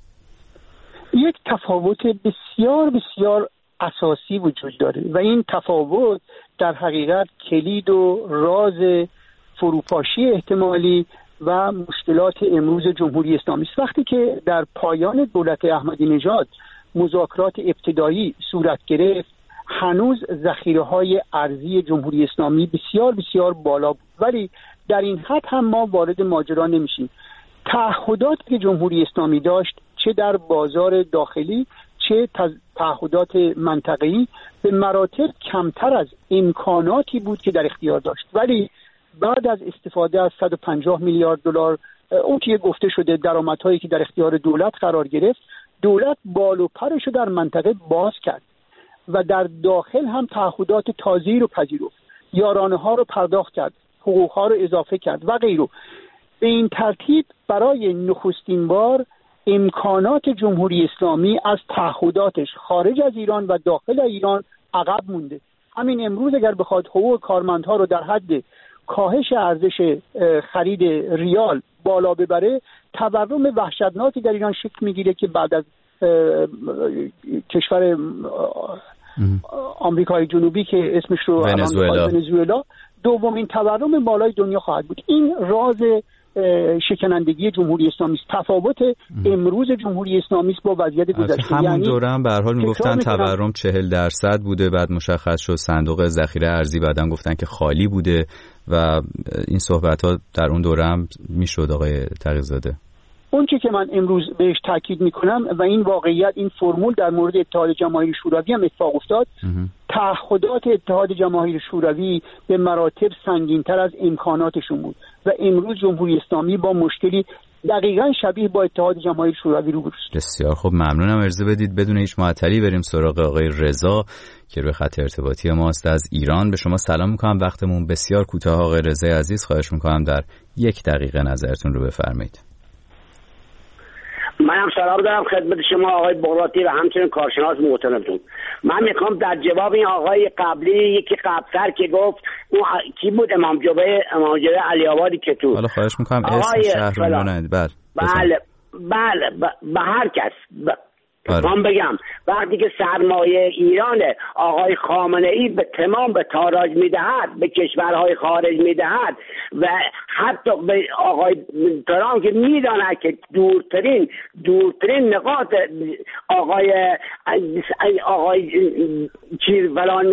یک تفاوت بسیار بسیار اساسی وجود داره و این تفاوت در حقیقت کلید و راز فروپاشی احتمالی و مشکلات امروز جمهوری اسلامی است. وقتی که در پایان دولت احمدی نژاد مذاکرات ابتدایی صورت گرفت، هنوز ذخیره‌های ارزی جمهوری اسلامی بسیار بسیار بالا بود، ولی در این حد هم ما وارد ماجرا نمیشیم. تعهداتی که جمهوری اسلامی داشت چه در بازار داخلی چه تعهدات منطقه‌ای به مراتب کمتر از امکاناتی بود که در اختیار داشت، ولی بعد از استفاده از صد و پنجاه میلیارد دلار اون که گفته شده درآمدهایی که در اختیار دولت قرار گرفت، دولت بال و پرش رو در منطقه باز کرد و در داخل هم تعهدات تازه‌ای رو پذیرفت، یارانه ها رو پرداخت کرد، حقوق ها رو اضافه کرد و غیره. به این ترتیب برای نخستین بار امکانات جمهوری اسلامی از تعهداتش خارج از ایران و داخل ایران عقب مونده. همین امروز اگر بخواد حقوق کارمندها رو در حد کاهش ارزش خرید ریال بالا ببره، تورم وحشتناکی در ایران شکل میگیره که بعد از کشور آمریکای جنوبی که اسمش رو ونزوئلا ونزوئلا دومین تورم بالای دنیا خواهد بود. این راز شکنندگی جمهوری اسلامی است. تفاوت امروز جمهوری اسلامی است با وضعیت گذشته. همون یعنی دوره هم به هر حال میگفتن تورم چهل درصد بوده، بعد مشخص شد صندوق ذخیره ارزی بعدن گفتن که خالی بوده و این صحبت ها در اون دوره هم میشد. آقای تقی‌زاده، اون چی که من امروز بهش تاکید میکنم و این واقعیت، این فرمول در مورد اتحاد جماهیر شوروی هم اتفاق افتاد، تعهدات اتحاد جماهیر شوروی به مراتب سنگین‌تر از امکاناتشون بود و امروز جمهوری اسلامی با مشکلی دقیقاً شبیه با اتحاد جماهیر شوروی روبروست. بسیار خب، ممنونم. اجازه بدید بدون هیچ معطلی بریم سراغ آقای رضا که روی خط ارتباطی ماست از ایران. به شما سلام میکنم، وقتمون بسیار کوتاه. آقای رضا عزیز، خواهش میکنم در یک دقیقه نظرتون رو بفرمایید. منم سلام دارم خدمت شما آقای بغراتی و همچنین کارشناس محترمتون. من میخوام در جواب این آقای قبلی یکی قبلتر که گفت اون کی بود، امام جبه امام جبه علی آبادی که تو حالا خواهش میکنم اسم شهر رو بگید. بله بله بله به هر کس من بگم وقتی که سرمایه ایران آقای خامنه ای به تمام به تاراج میدهد، به کشورهای خارج میدهد و حتی به آقای ترامپ که میداند که دورترین دورترین نقاط آقای آقای چیز فلان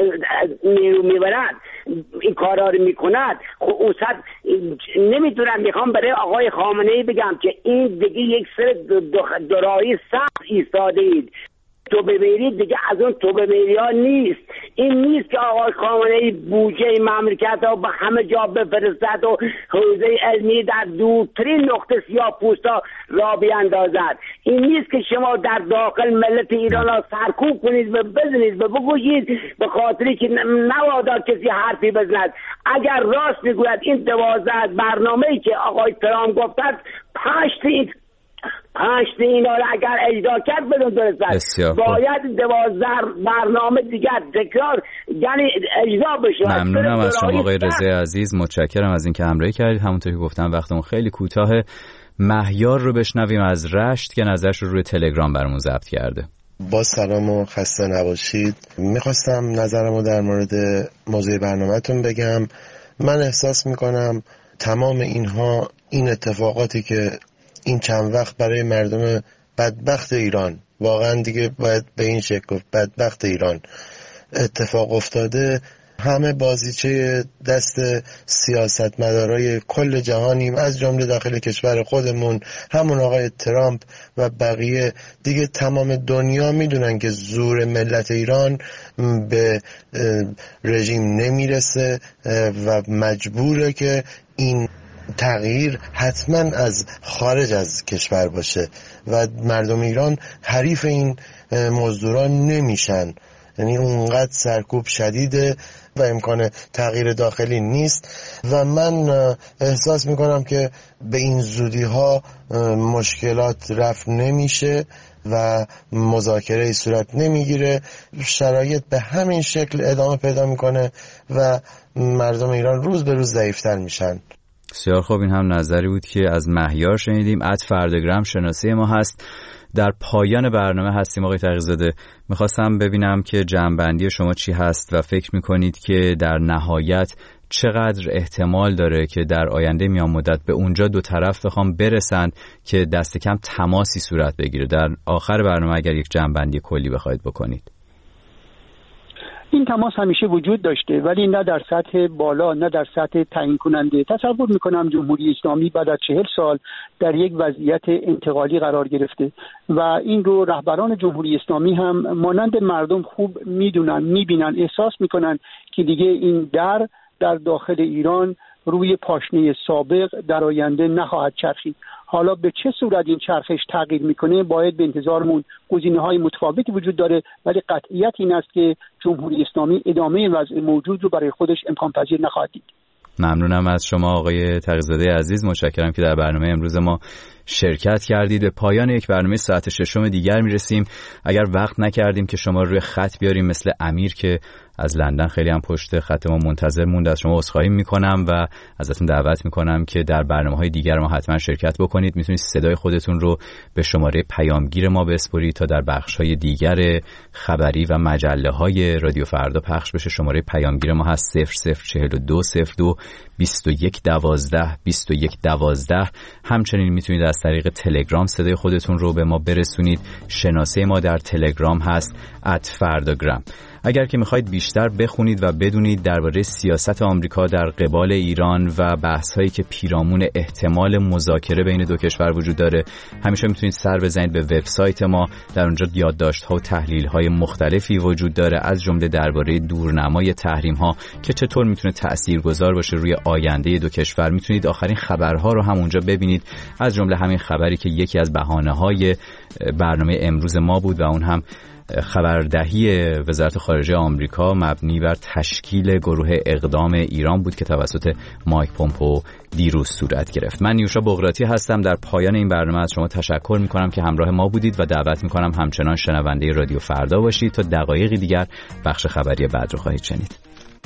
نیرو میبرد این کارا رو میکند، خب اون صد نمیتونم. میخوام برای آقای خامنه ای بگم که این دیگه یک سر درایی سخت ایستاده اید، تو بمیرید دیگه از اون تو بمیری ها نیست. این نیست که آقای خامنه ای بودجه مملکت ها به همه جا بفرستد و حوزه علمی در دورترین نقطه سیاه پوستا را بیاندازد. این نیست که شما در داخل ملت ایران ها سرکوب کنید و بزنید و بگویید به خاطری که نوادار کسی حرفی بزند. اگر راست میگوید این دوازده برنامه‌ای که آقای ترامپ گفتند پشت این پشت اینا رو اگر اجرا کرد بدون درست باید دوازده برنامه دیگر تکرار یعنی اجرا بشه. ممنونم از شما آقای رضا عزیز، متشکرم از اینکه همراهی کردید. همونطور که گفتم وقتمون خیلی کوتاهه. مهیار رو بشنویم از رشت که نظرش رو روی تلگرام برامون ضبط کرده. با سلام و خسته نباشید. میخواستم نظرمو در مورد موضوع برنامه‌تون بگم. من احساس میکنم تمام اینها، این اتفاقاتی که این چند وقت برای مردم بدبخت ایران، واقعا دیگه باید به این شکل گفت بدبخت ایران اتفاق افتاده، همه بازیچه دست سیاستمدارای کل جهانیم، از جمله داخل کشور خودمون. همون آقای ترامپ و بقیه دیگه تمام دنیا میدونن که زور ملت ایران به رژیم نمیرسه و مجبوره که این تغییر حتما از خارج از کشور باشه و مردم ایران حریف این مزدوران نمیشن. یعنی اونقدر سرکوب شدیده و امکان تغییر داخلی نیست و من احساس میکنم که به این زودی ها مشکلات رفع نمیشه و مذاکره صورت نمیگیره. شرایط به همین شکل ادامه پیدا میکنه و مردم ایران روز به روز ضعیفتر میشن. بسیار خوب، این هم نظری بود که از مهیار شنیدیم. ات فردگرام شناسی ما هست. در پایان برنامه هستیم آقای تقی‌زاده. میخواستم ببینم که جمع‌بندی شما چی هست و فکر میکنید که در نهایت چقدر احتمال داره که در آینده میان مدت به اونجا دو طرف بخوام برسند که دست کم تماسی صورت بگیره. در آخر برنامه اگر یک جمع‌بندی کلی بخواید بکنید. این تماس همیشه وجود داشته ولی نه در سطح بالا نه در سطح تعیین کننده. تصور میکنم جمهوری اسلامی بعد از چهل سال در یک وضعیت انتقالی قرار گرفته و این رو رهبران جمهوری اسلامی هم مانند مردم خوب میدونن، میبینن، احساس میکنن که دیگه این در در داخل ایران روی پاشنه سابق در آینده نخواهد چرخید. حالا به چه صورت این چرخش تغییر میکنه باید به انتظارمون گزینه‌های متفاوتی وجود داره، ولی قطعیت این است که جمهوری اسلامی ادامه وضع موجود رو برای خودش امکان پذیر نخواهد دید. ممنونم از شما آقای تقی‌زاده عزیز، متشکرم که در برنامه امروز ما شرکت کردید. به پایان یک برنامه ساعت ششم دیگر میرسیم. اگر وقت نکردیم که شما روی خط بیاریم مثل امیر که از لندن خیلی هم پشت خط ما منتظر موند، از شما عذرخواهی میکنم و ازتون دعوت میکنم که در برنامه‌های دیگر ما حتما شرکت بکنید. میتونید صدای خودتون رو به شماره پیامگیر ما بسپرید تا در بخش‌های دیگر خبری و مجله‌های رادیو فردا پخش بشه. شماره پیامگیر ما هست صفر صفر چهل و دو صفر دو بیست و یک دوازده بیست و یک دوازده. همچنین میتونید از طریق تلگرام صدای خودتون رو به ما برسونید. شناسه ما در تلگرام هست ات فرداگرام. اگر که میخواید بیشتر بخونید و بدونید درباره سیاست آمریکا در قبال ایران و بحث‌هایی که پیرامون احتمال مذاکره بین دو کشور وجود داره، همیشه میتونید سر بزنید به وبسایت ما. در اونجا یادداشت‌ها و تحلیل‌های مختلفی وجود داره، از جمله درباره دورنمای تحریم‌ها که چطور میتونه تاثیرگذار باشه روی آینده دو کشور. میتونید آخرین خبرها رو هم اونجا ببینید، از جمله همین خبری که یکی از بهانه‌های برنامه امروز ما بود و اون هم خبردهی وزارت خارجه آمریکا مبنی بر تشکیل گروه اقدام ایران بود که توسط مایک پومپئو دیروز صورت گرفت. من نیوشا بغراتی هستم. در پایان این برنامه از شما تشکر میکنم که همراه ما بودید و دعوت میکنم همچنان شنونده رادیو فردا باشید تا دقایقی دیگر بخش خبری بعد رو خواهید شنید.